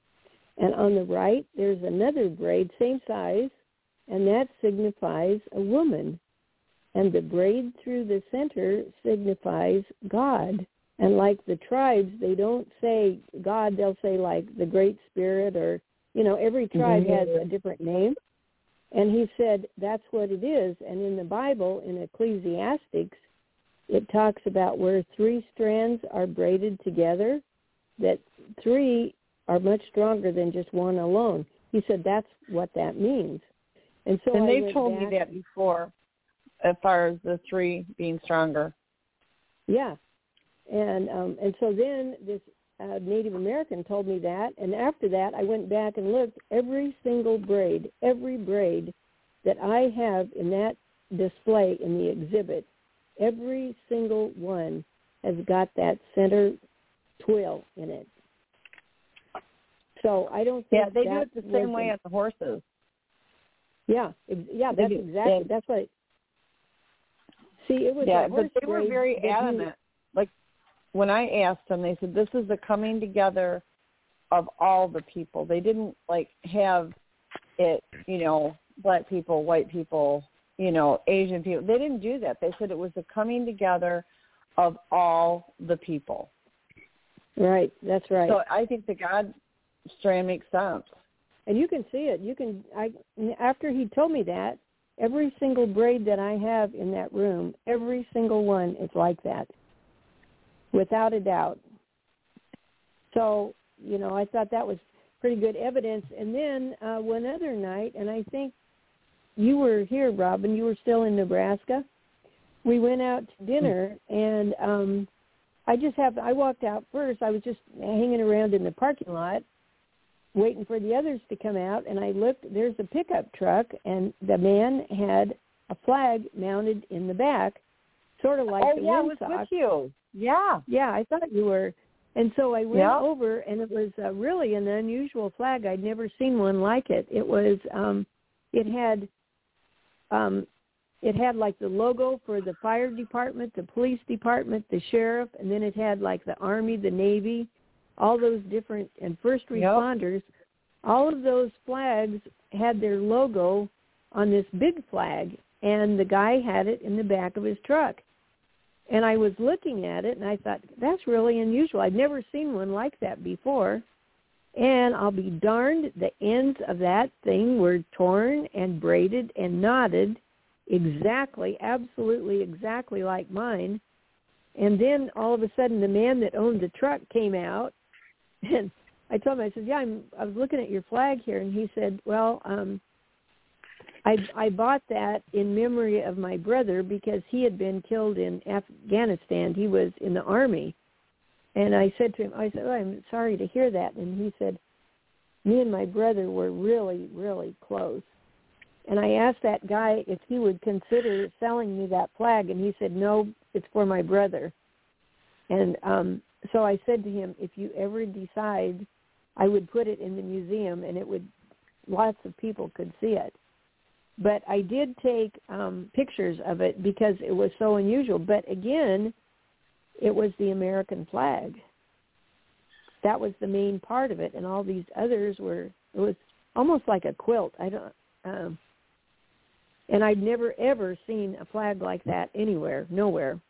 And on the right, there's another braid, same size, and that signifies a woman. And the braid through the center signifies God. And like the tribes, they don't say God, they'll say like the Great Spirit, or, you know, every tribe Mhm. has a different name. And he said that's what it is. And in the Bible, in Ecclesiastics, it talks about where three strands are braided together, that three are much stronger than just one alone. He said that's what that means. And so and I they've went told back, me that before, as far as the three being stronger. Yeah. And um, and so then this uh, Native American told me that, and after that I went back and looked. Every single braid, every braid that I have in that display in the exhibit, every single one has got that center twill in it. So I don't think Yeah, they do that it the same was way an- as the horses. Yeah, ex- yeah, They that's do- exactly they- that's what. See, it was Yeah, a but horse they were braid very that he- adamant. Like, when I asked them, they said, this is the coming together of all the people. They didn't, like, have it, you know, black people, white people, you know, Asian people. They didn't do that. They said it was the coming together of all the people. Right, that's right. So I think the God strand makes sense. And you can see it. You can. I after he told me that, every single braid that I have in that room, every single one is like that, without a doubt. So, you know, I thought that was pretty good evidence. And then uh, one other night, and I think you were here, Robin. You were still in Nebraska. We went out to dinner, and um, I just have. I walked out first. I was just hanging around in the parking lot, waiting for the others to come out, and I looked, there's a pickup truck, and the man had a flag mounted in the back, sort of like oh, the yeah, I was windsock. with you. Yeah. Yeah, I thought you were. And so I went Yeah. over, and it was uh, really an unusual flag. I'd never seen one like it. It was, um, it had, um, it had like the logo for the fire department, the police department, the sheriff, and then it had like the Army, the Navy, all those different, and first responders. Yep. All of those flags had their logo on this big flag, and the guy had it in the back of his truck. And I was looking at it, and I thought, that's really unusual. I'd never seen one like that before. And I'll be darned, the ends of that thing were torn and braided and knotted exactly, absolutely exactly like mine. And then all of a sudden the man that owned the truck came out, and I told him, I said, yeah, I'm, I was looking at your flag here. And he said, well, um, I, I bought that in memory of my brother because he had been killed in Afghanistan. He was in the Army. And I said to him, I said, oh, I'm sorry to hear that. And he said, me and my brother were really, really close. And I asked that guy if he would consider selling me that flag, and he said, no, it's for my brother. And um, so I said to him, if you ever decide, I would put it in the museum, and it would, lots of people could see it. but I did take um, pictures of it because it was so unusual. But again, it was the American flag. That was the main part of it, and all these others were. It was almost like a quilt. I don't. Um, and I'd never ever seen a flag like that anywhere, nowhere.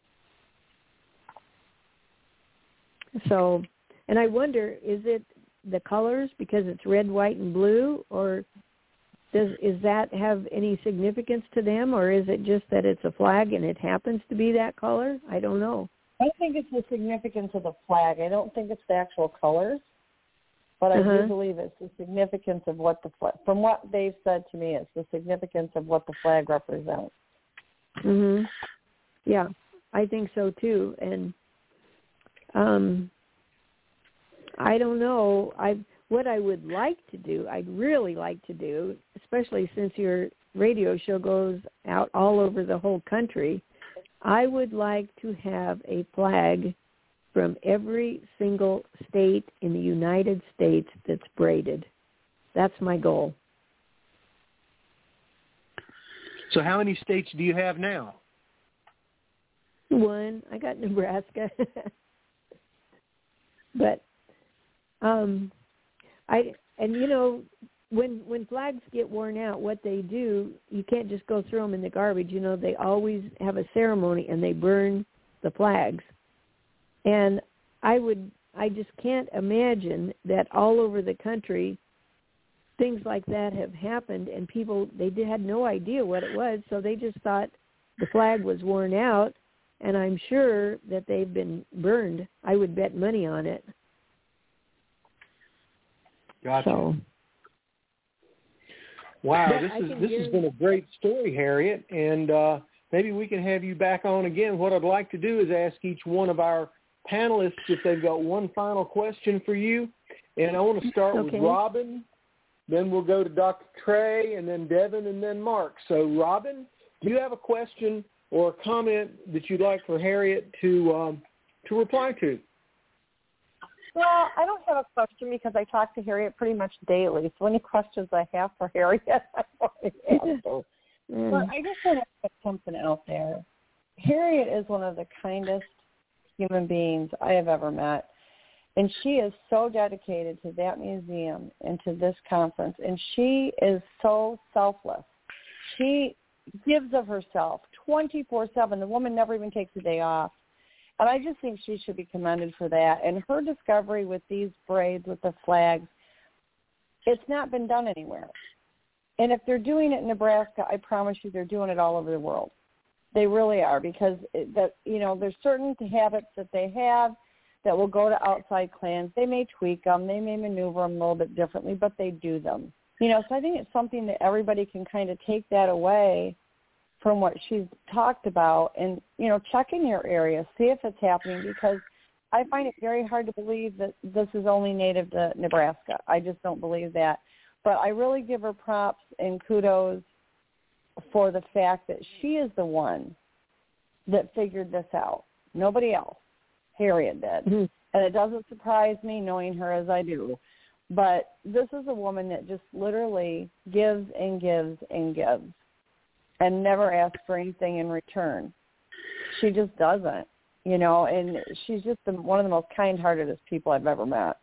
So, and I wonder, is it the colors because it's red, white, and blue, or does is that have any significance to them, or is it just that it's a flag and it happens to be that color? I don't know. I think it's the significance of the flag. I don't think it's the actual colors, but I uh-huh. do believe it's the significance of what the flag, from what they've said to me, it's the significance of what the flag represents. Mhm. Yeah, I think so too. And um, I don't know. I what I would like to do, I'd really like to do, especially since your radio show goes out all over the whole country, I would like to have a flag from every single state in the United States that's braided. That's my goal. So how many states do you have now? One. I got Nebraska. But um I and you know when when flags get worn out, what they do, you can't just go throw them in the garbage. You know, they always have a ceremony and they burn the flags. And I would, I just can't imagine that all over the country, things like that have happened, and people, they did, had no idea what it was, so they just thought the flag was worn out, and I'm sure that they've been burned. I would bet money on it. Gotcha. So. Wow, But this I is can this hear has been a great story, Harriet, and uh, maybe we can have you back on again. What I'd like to do is ask each one of our panelists if they've got one final question for you, and I want to start Okay. with Robin, then we'll go to Doctor Trey, and then Devin, and then Mark. So, Robin, do you have a question or a comment that you'd like for Harriet to um, to reply to? Well, I don't have a question because I talk to Harriet pretty much daily. So any questions I have for Harriet, I already answer. Mm. But I just want to put something out there. Harriet is one of the kindest human beings I have ever met. And she is so dedicated to that museum and to this conference. And she is so selfless. She gives of herself twenty-four seven. The woman never even takes a day off. And I just think she should be commended for that. And her discovery with these braids, with the flags, it's not been done anywhere. And if they're doing it in Nebraska, I promise you they're doing it all over the world. They really are, because it, that you know there's certain habits that they have that will go to outside clans. They may tweak them, they may maneuver them a little bit differently, but they do them. You know, so I think it's something that everybody can kind of take that away from what she's talked about, and you know, check in your area, see if it's happening, because I find it very hard to believe that this is only native to Nebraska. I just don't believe that. But I really give her props and kudos for the fact that she is the one that figured this out. Nobody else. Harriet did. Mm-hmm. And it doesn't surprise me knowing her as I do. But this is a woman that just literally gives and gives and gives and never asks for anything in return. She just doesn't, you know, and she's just the, one of the most kind-heartedest people I've ever met.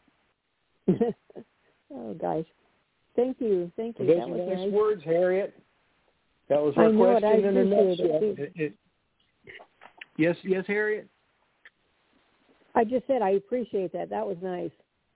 Oh, gosh. Thank you. Thank you. Those that are was nice nice words, Harriet. That was her I know question it. I in a appreciate nutshell. it, It, it, yes, yes, Harriet? I just said I appreciate that. That was nice.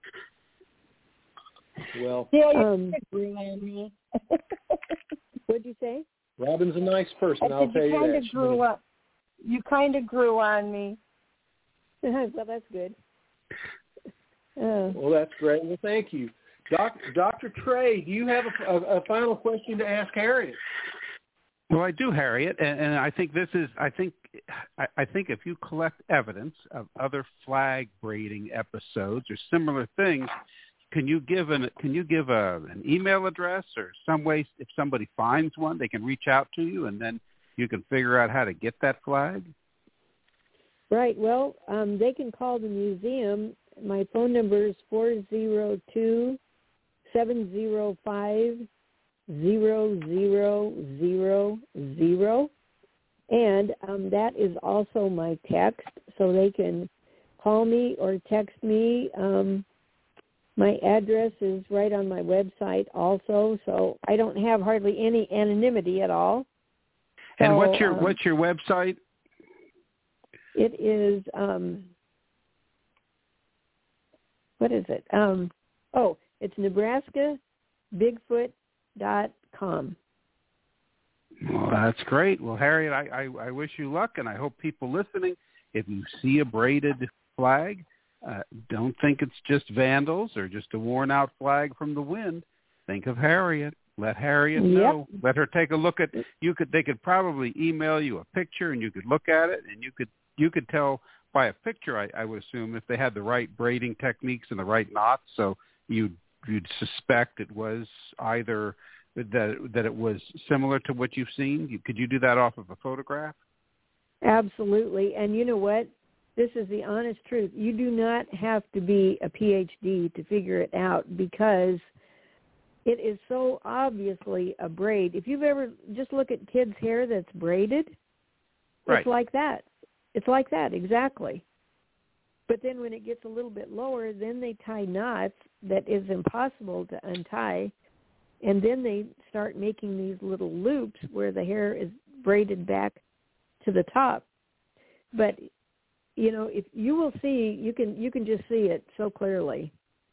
Well, yeah, you um, agree on me. What'd you say? Robin's a nice person, I I'll tell you. you Kind that. of grew up. You kind of grew on me. Well, that's good. Uh, Well, that's great. Well, thank you. Doc, Doctor Trey, do you have a, a, a final question to ask Harriet? Well, I do, Harriet, and, and I think this is. I think. I, I think if you collect evidence of other flag braiding episodes or similar things, can you give an Can you give a an email address or some way, if somebody finds one, they can reach out to you, and then you can figure out how to get that flag? Right. Well, um, they can call the museum. My phone number is four zero two, seven zero five, zero zero zero zero. And um, that is also my text, so they can call me or text me. Um, my address is right on my website also, so I don't have hardly any anonymity at all. And so, what's your um, what's your website? It is, um, what is it? Um, oh, it's Nebraska Bigfoot dot com. Well, that's great. Well, Harriet, I, I, I wish you luck, and I hope people listening, if you see a braided flag, uh, don't think it's just vandals or just a worn-out flag from the wind. Think of Harriet. Let Harriet Yep. know. Let her take a look at. You could. They could probably email you a picture, and you could look at it, and you could you could tell by a picture. I, I would assume if they had the right braiding techniques and the right knots, so you'd you'd suspect it was either that that it was similar to what you've seen. You, could you do that off of a photograph? Absolutely. And you know what? This is the honest truth. You do not have to be a P H D to figure it out, because it is so obviously a braid. If you've ever just look at kids' hair that's braided, Right. it's like that. It's like that, exactly. But then when it gets a little bit lower, then they tie knots that is impossible to untie. And then they start making these little loops where the hair is braided back to the top. But, you know, if you will see, you can you can just see it so clearly.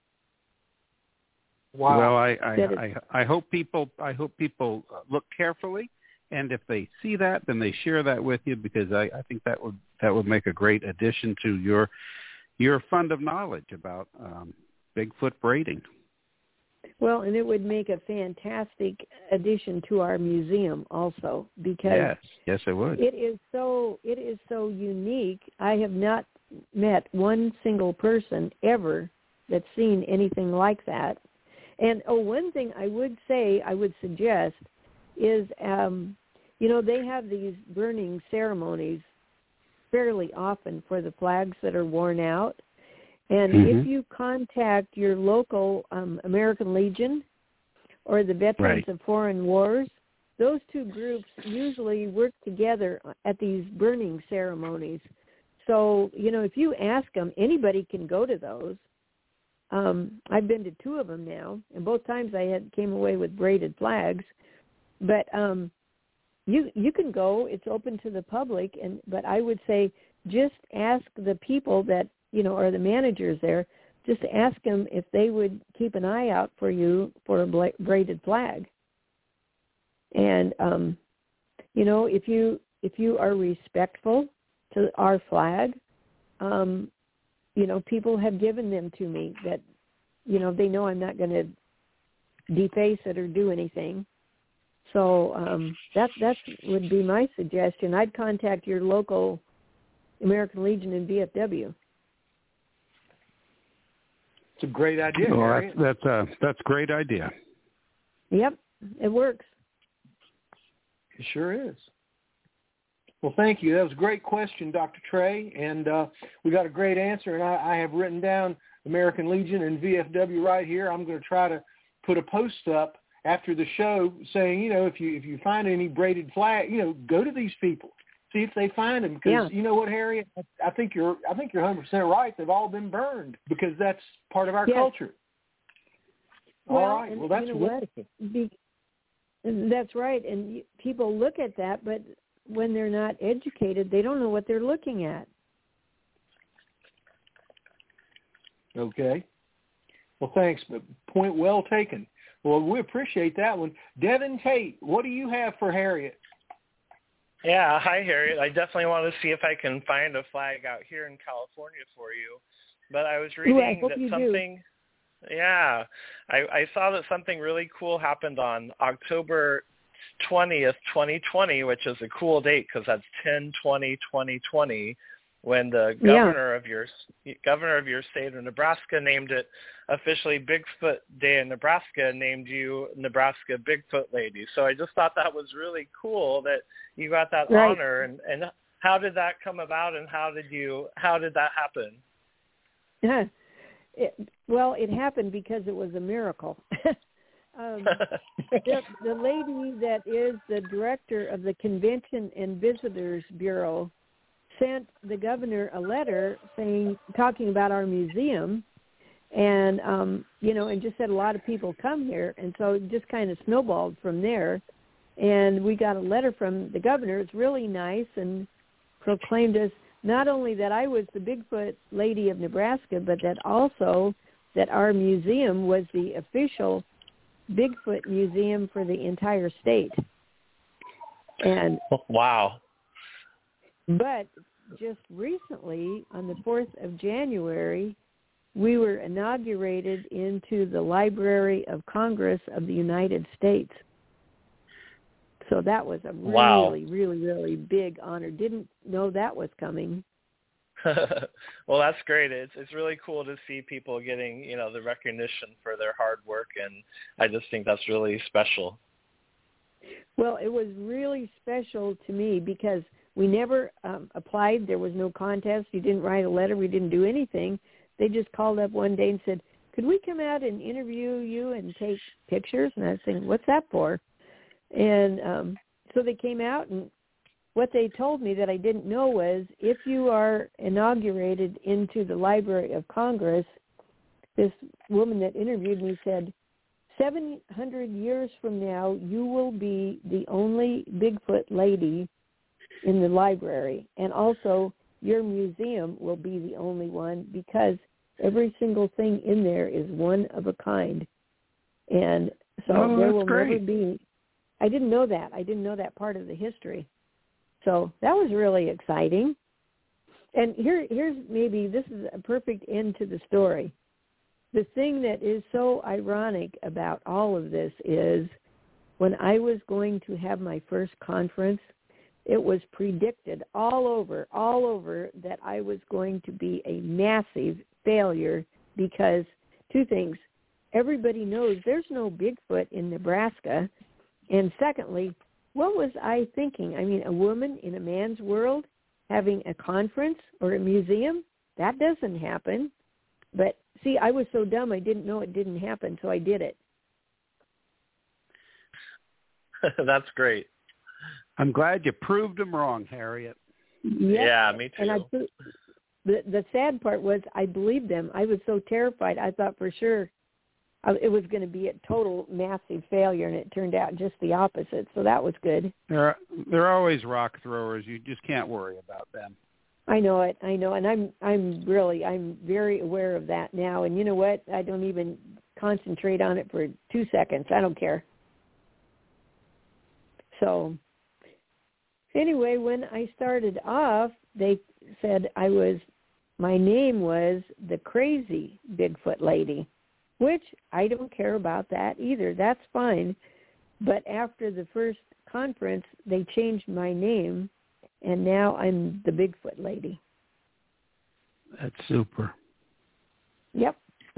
Wow. Well, I I, I I hope people I hope people look carefully, and if they see that, then they share that with you, because I, I think that would that would make a great addition to your your fund of knowledge about um, Bigfoot braiding. Well, and it would make a fantastic addition to our museum also, because yes, yes, it would. It is so it is so unique. I have not met one single person ever that's seen anything like that. And oh, one thing I would say, I would suggest, is um, you know, they have these burning ceremonies fairly often for the flags that are worn out. And mm-hmm. if you contact your local um, American Legion or the Veterans right. of Foreign Wars, those two groups usually work together at these burning ceremonies. So, you know, if you ask them, anybody can go to those. Um, I've been to two of them now, and both times I had came away with braided flags. But um, you you can go; it's open to the public. And but I would say just ask the people that, you know, or the managers there, just ask them if they would keep an eye out for you for a bla- braided flag. And um, you know, if you if you are respectful to our flag, um, you know, people have given them to me that, you know, they know I'm not going to deface it or do anything. So um, that that would be my suggestion. I'd contact your local American Legion and V F W. It's a great idea. Well, Harriet. that's that's a that's a great idea. Yep, it works. It sure is. Well, thank you. That was a great question, Doctor Trey, and uh, we got a great answer, and I, I have written down American Legion and V F W right here. I'm going to try to put a post up after the show saying, you know, if you if you find any braided flag, you know, go to these people, see if they find them, because yeah. you know what, Harriet, I think you're I think you're one hundred percent right. They've all been burned because that's part of our yes. culture. Well, all right. and, Well, that's you know what? Be, that's right, and you, people look at that, but when they're not educated, they don't know what they're looking at. Okay. Well, thanks. But point well taken. Well, we appreciate that one. Devin Tate, what do you have for Harriet? Yeah, hi, Harriet. I definitely want to see if I can find a flag out here in California for you. But I was reading Ooh, I hope that you something, do. yeah, I, I saw that something really cool happened on October twentieth, twenty twenty, which is a cool date because that's ten twenty twenty twenty, when the governor yeah. of your governor of your state of Nebraska named it officially Bigfoot Day in Nebraska, and named you Nebraska Bigfoot Lady. So I just thought that was really cool that you got that right. honor. And, and how did that come about, and how did you how did that happen? Yeah. It, well, it happened because it was a miracle. um, the, the lady that is the director of the Convention and Visitors Bureau sent the governor a letter saying, talking about our museum, and, um, you know, and just said a lot of people come here. And so it just kind of snowballed from there. And we got a letter from the governor. It's really nice, and proclaimed us not only that I was the Bigfoot lady of Nebraska, but that also that our museum was the official Bigfoot museum for the entire state. And wow. But just recently, on the fourth of January, we were inaugurated into the Library of Congress of the United States. So that was a really, wow. really, really big honor. Didn't know that was coming. Well, that's great. It's it's really cool to see people getting, you know, the recognition for their hard work, and I just think that's really special. Well, it was really special to me because we never um, applied. There was no contest. You didn't write a letter. We didn't do anything. They just called up one day and said, could we come out and interview you and take pictures? And I was thinking, what's that for? And um, so they came out, and what they told me that I didn't know was if you are inaugurated into the Library of Congress, this woman that interviewed me said, seven hundred years from now, you will be the only Bigfoot lady in the library. And also, your museum will be the only one because every single thing in there is one of a kind. And so oh, there will great. never be... I didn't know that. I didn't know that part of the history. So that was really exciting. And here, here's maybe, this is a perfect end to the story. The thing that is so ironic about all of this is when I was going to have my first conference, it was predicted all over, all over that I was going to be a massive failure because two things. Everybody knows there's no Bigfoot in Nebraska. And secondly, what was I thinking? I mean, a woman in a man's world having a conference or a museum? That doesn't happen. But, see, I was so dumb I didn't know it didn't happen, so I did it. That's great. I'm glad you proved them wrong, Harriet. Yep. Yeah, me too. And I, the, the sad part was I believed them. I was so terrified. I thought for sure it was going to be a total massive failure, and it turned out just the opposite. So that was good. They're they're always rock throwers. You just can't worry about them. I know it. I know, and I'm I'm really I'm very aware of that now. And you know what? I don't even concentrate on it for two seconds. I don't care. So anyway, when I started off, they said I was my name was the Crazy Bigfoot Lady. Which I don't care about that either. That's fine. But after the first conference, they changed my name, and now I'm the Bigfoot Lady. That's super. Yep.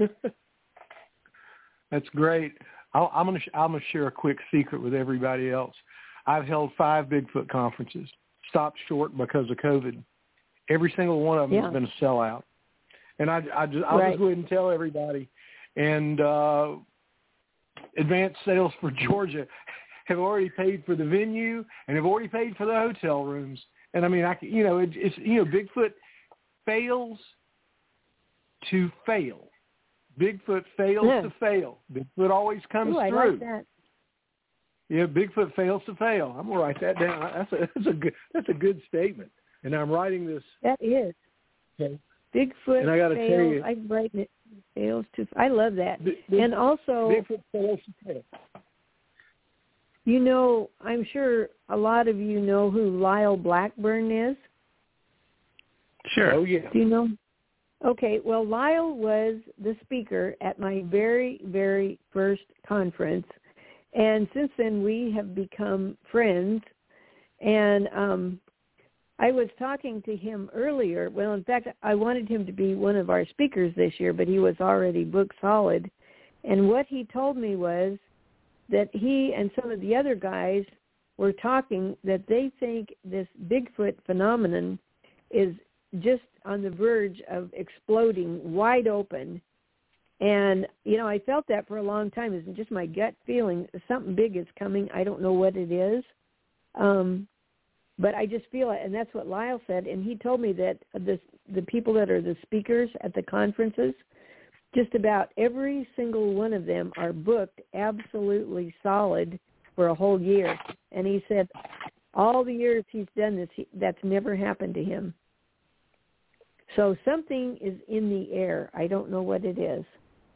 That's great. I'll, I'm going to I'm going to share a quick secret with everybody else. I've held five Bigfoot conferences, stopped short because of COVID. Every single one of them yeah. has been a sellout. And I, I just, I'll right. just go ahead and tell everybody. And uh, Advanced Sales for Georgia have already paid for the venue and have already paid for the hotel rooms. And I mean, I you know, it, it's you know, Bigfoot fails to fail. Bigfoot fails yeah. to fail. Bigfoot always comes Ooh, I through. like that. Yeah, Bigfoot fails to fail. I'm gonna write that down. That's a that's a good that's a good statement. And I'm writing this. That is. Okay. Bigfoot and I gotta fails. tell you, I'm writing it. Fails to. I love that. Big, big, and also, Bigfoot fails to fail. You know, I'm sure a lot of you know who Lyle Blackburn is. Sure. Oh yeah. Do you know? Okay, well, Lyle was the speaker at my very, very first conference, and since then we have become friends. And um, I was talking to him earlier. Well, in fact, I wanted him to be one of our speakers this year, but he was already booked solid. And what he told me was that he and some of the other guys were talking that they think this Bigfoot phenomenon is just on the verge of exploding wide open, And, you know, I felt that for a long time. It's just my gut feeling. Something big is coming. I don't know what it is. Um, but I just feel it. And that's what Lyle said. And he told me that the, the people that are the speakers at the conferences, just about every single one of them are booked absolutely solid for a whole year. And he said all the years he's done this, he, that's never happened to him. So something is in the air. I don't know what it is.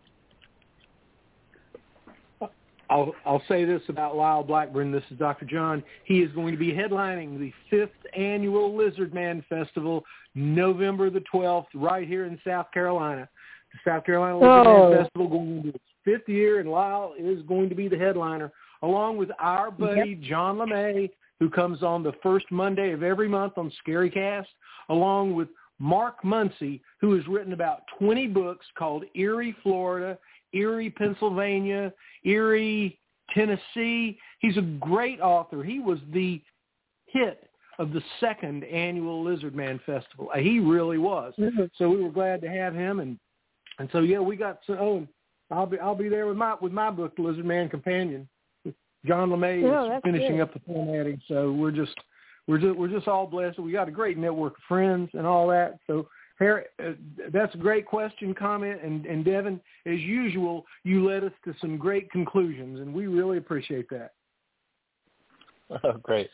I'll, I'll say this about Lyle Blackburn. This is Doctor John. He is going to be headlining the fifth annual Lizard Man Festival, November the twelfth, right here in South Carolina. The South Carolina Lizard oh. Man Festival going into its fifth year, and Lyle is going to be the headliner, along with our buddy yep. John LeMay, who comes on the first Monday of every month on Scarycast, along with Mark Muncy, who has written about twenty books called Erie, Florida, Erie, Pennsylvania, Erie, Tennessee. He's a great author. He was the hit of the second annual Lizard Man Festival. He really was. Mm-hmm. So we were glad to have him, and and so yeah, we got so. Oh, I'll be I'll be there with my with my book, Lizard Man Companion. John LeMay oh, is finishing good. up the formatting, so we're just we're just we're just all blessed. We got a great network of friends and all that. So. Harry, uh, that's a great question, comment, and, and Devin, as usual, you led us to some great conclusions, and we really appreciate that. Oh, great.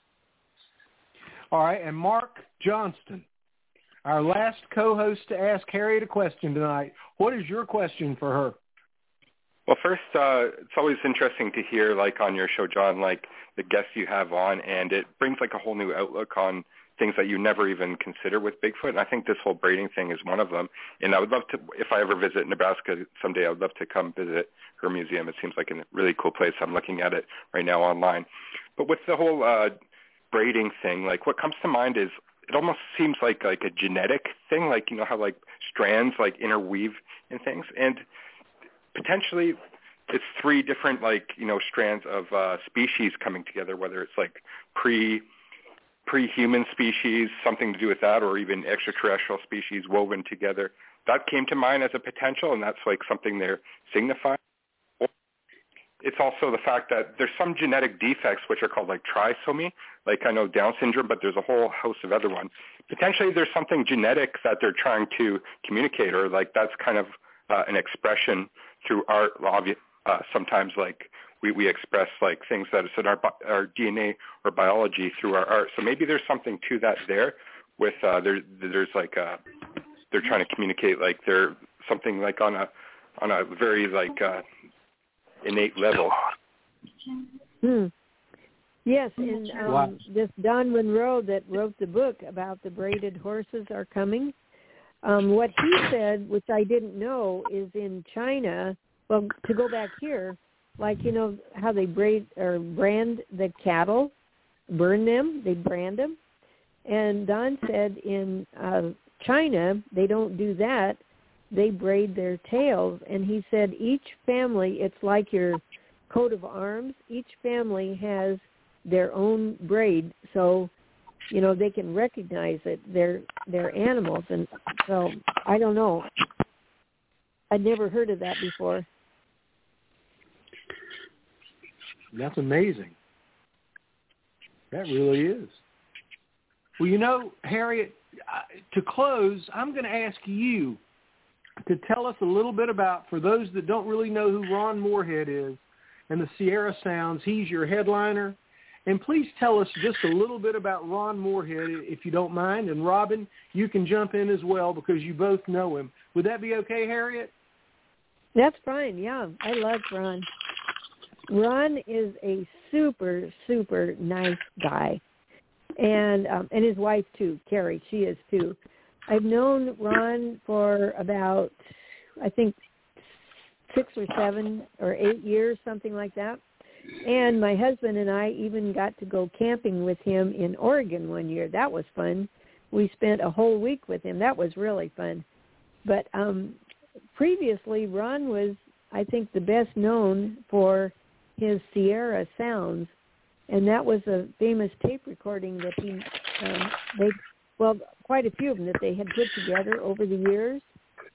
All right, and Mark Johnston, our last co-host to ask Harriet a question tonight. What is your question for her? Well, first, uh, it's always interesting to hear, like, on your show, John, like, the guests you have on, and it brings, like, a whole new outlook on things that you never even consider with Bigfoot. And I think this whole braiding thing is one of them. And I would love to, if I ever visit Nebraska someday, I would love to come visit her museum. It seems like a really cool place. I'm looking at it right now online. But with the whole uh, braiding thing, like what comes to mind is it almost seems like like a genetic thing, like, you know, how like strands like interweave in things. And potentially it's three different like, you know, strands of uh, species coming together, whether it's like pre pre-human species, something to do with that, or even extraterrestrial species woven together. That came to mind as a potential, and that's like something they're signifying. It's also the fact that there's some genetic defects which are called like trisomy, like I know Down syndrome, but there's a whole host of other ones. Potentially there's something genetic that they're trying to communicate, or like that's kind of uh, an expression through art. Uh, sometimes like We, we express like things that is in our our D N A or biology through our art. So maybe there's something to that there. With uh, there, there's like a, they're trying to communicate like they're something like on a on a very like uh, innate level. Hmm. Yes, and um, wow. this Don Monroe that wrote the book about the braided horses are coming. Um, what he said, which I didn't know, is in China. Well, to go back here. Like, you know, how they braid or brand the cattle, burn them, they brand them. And Don said in uh, China, they don't do that. They braid their tails. And he said each family, it's like your coat of arms. Each family has their own braid. So, you know, they can recognize it. They're, they're animals. And so, I don't know. I'd never heard of that before. That's amazing. That really is. Well, you know, Harriet, to close, I'm going to ask you to tell us a little bit about, for those that don't really know who Ron Moorhead is and the Sierra Sounds, he's your headliner. And please tell us just a little bit about Ron Moorhead, if you don't mind. And Robin, you can jump in as well because you both know him. Would that be okay, Harriet? That's fine, yeah. I love Ron. Ron is a super, super nice guy, and um, and his wife, too, Carrie, she is, too. I've known Ron for about, I think, six or seven or eight years, something like that. And my husband and I even got to go camping with him in Oregon one year. That was fun. We spent a whole week with him. That was really fun. But um, previously, Ron was, I think, the best known for his Sierra Sounds, and that was a famous tape recording that he, um, they, well, quite a few of them that they had put together over the years.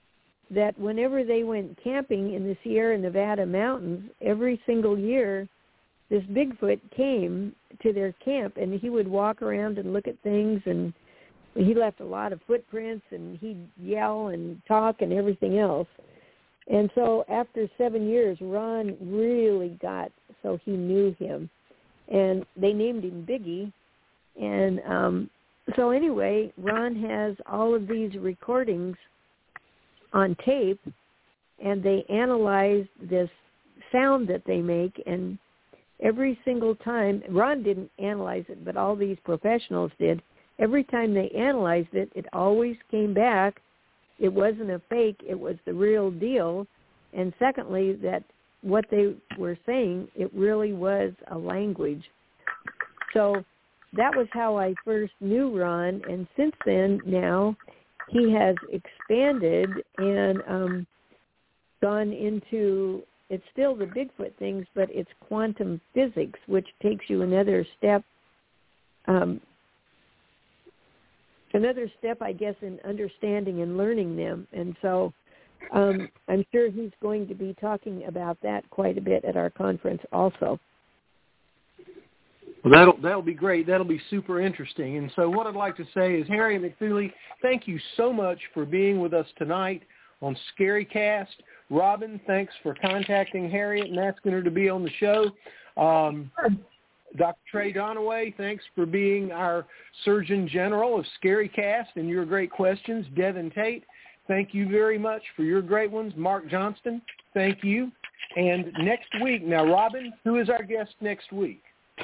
that whenever they went camping in the Sierra Nevada mountains, every single year, this Bigfoot came to their camp, and he would walk around and look at things, and he left a lot of footprints, and he'd yell and talk and everything else. And so after seven years, Ron really got so he knew him, and they named him Biggie. And um, so anyway, Ron has all of these recordings on tape, and they analyzed this sound that they make, and every single time, Ron didn't analyze it, but all these professionals did, every time they analyzed it, it always came back. It wasn't a fake, it was the real deal. And secondly, that what they were saying, it really was a language. So that was how I first knew Ron, and since then now he has expanded and um, gone into, it's still the Bigfoot things, but it's quantum physics, which takes you another step, um, another step, I guess, in understanding and learning them. And so um, I'm sure he's going to be talking about that quite a bit at our conference also. Well, that'll that'll be great. That'll be super interesting. And so what I'd like to say is, Harriet McFeely, thank you so much for being with us tonight on ScaryCast. Robin, thanks for contacting Harriet and asking her to be on the show. Um, Doctor Trey Donaway, thanks for being our Surgeon General of ScaryCast and your great questions. Devin Tate, thank you very much for your great ones. Mark Johnston, thank you. And next week, now, Robin, who is our guest next week?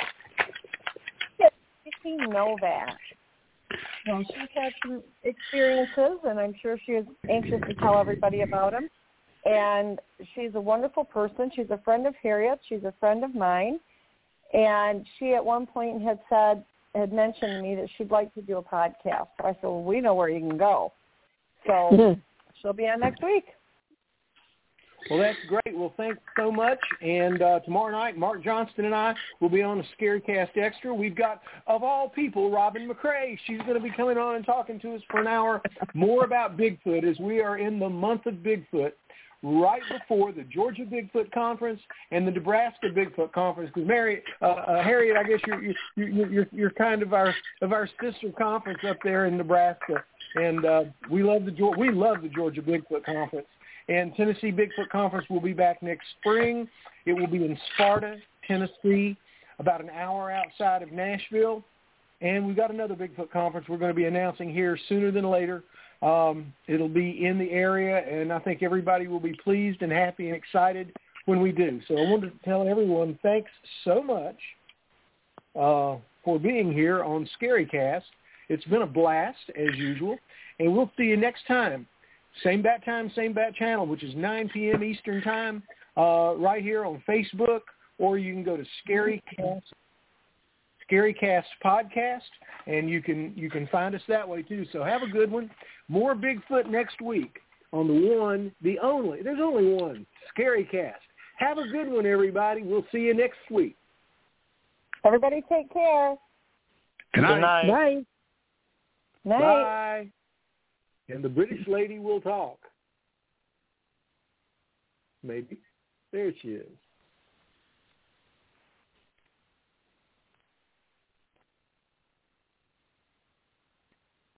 Novak. Well, she's had some experiences, and I'm sure she is anxious to tell everybody about them. And she's a wonderful person. She's a friend of Harriet. She's a friend of mine. And she at one point had said, had mentioned to me that she'd like to do a podcast. So I said, well, we know where you can go. So she'll be on next week. Well, that's great. Well, thanks so much. And uh, tomorrow night, Mark Johnston and I will be on a ScaryCast Extra. We've got, of all people, Robin McCrae. She's going to be coming on and talking to us for an hour more about Bigfoot, as we are in the month of Bigfoot, right before the Georgia Bigfoot Conference and the Nebraska Bigfoot Conference. Because Mary, uh, uh, Harriet, I guess you're you're, you're you're kind of our of our sister conference up there in Nebraska, and uh, we love the we love the Georgia Bigfoot Conference. And Tennessee Bigfoot Conference will be back next spring. It will be in Sparta, Tennessee, about an hour outside of Nashville. And we've got another Bigfoot Conference we're going to be announcing here sooner than later. Um, it'll be in the area, and I think everybody will be pleased and happy and excited when we do. So I wanted to tell everyone thanks so much uh, for being here on ScaryCast. It's been a blast, as usual, and we'll see you next time. Same bat time, same bat channel, which is nine p.m. Eastern time, uh, right here on Facebook, or you can go to ScaryCast, ScaryCast Podcast, and you can you can find us that way too. So have a good one. More Bigfoot next week on the one, the only. There's only one, ScaryCast. Have a good one, everybody. We'll see you next week. Everybody, take care. Good night. Good night. Bye. Night. Bye. And the British lady will talk. Maybe. There she is.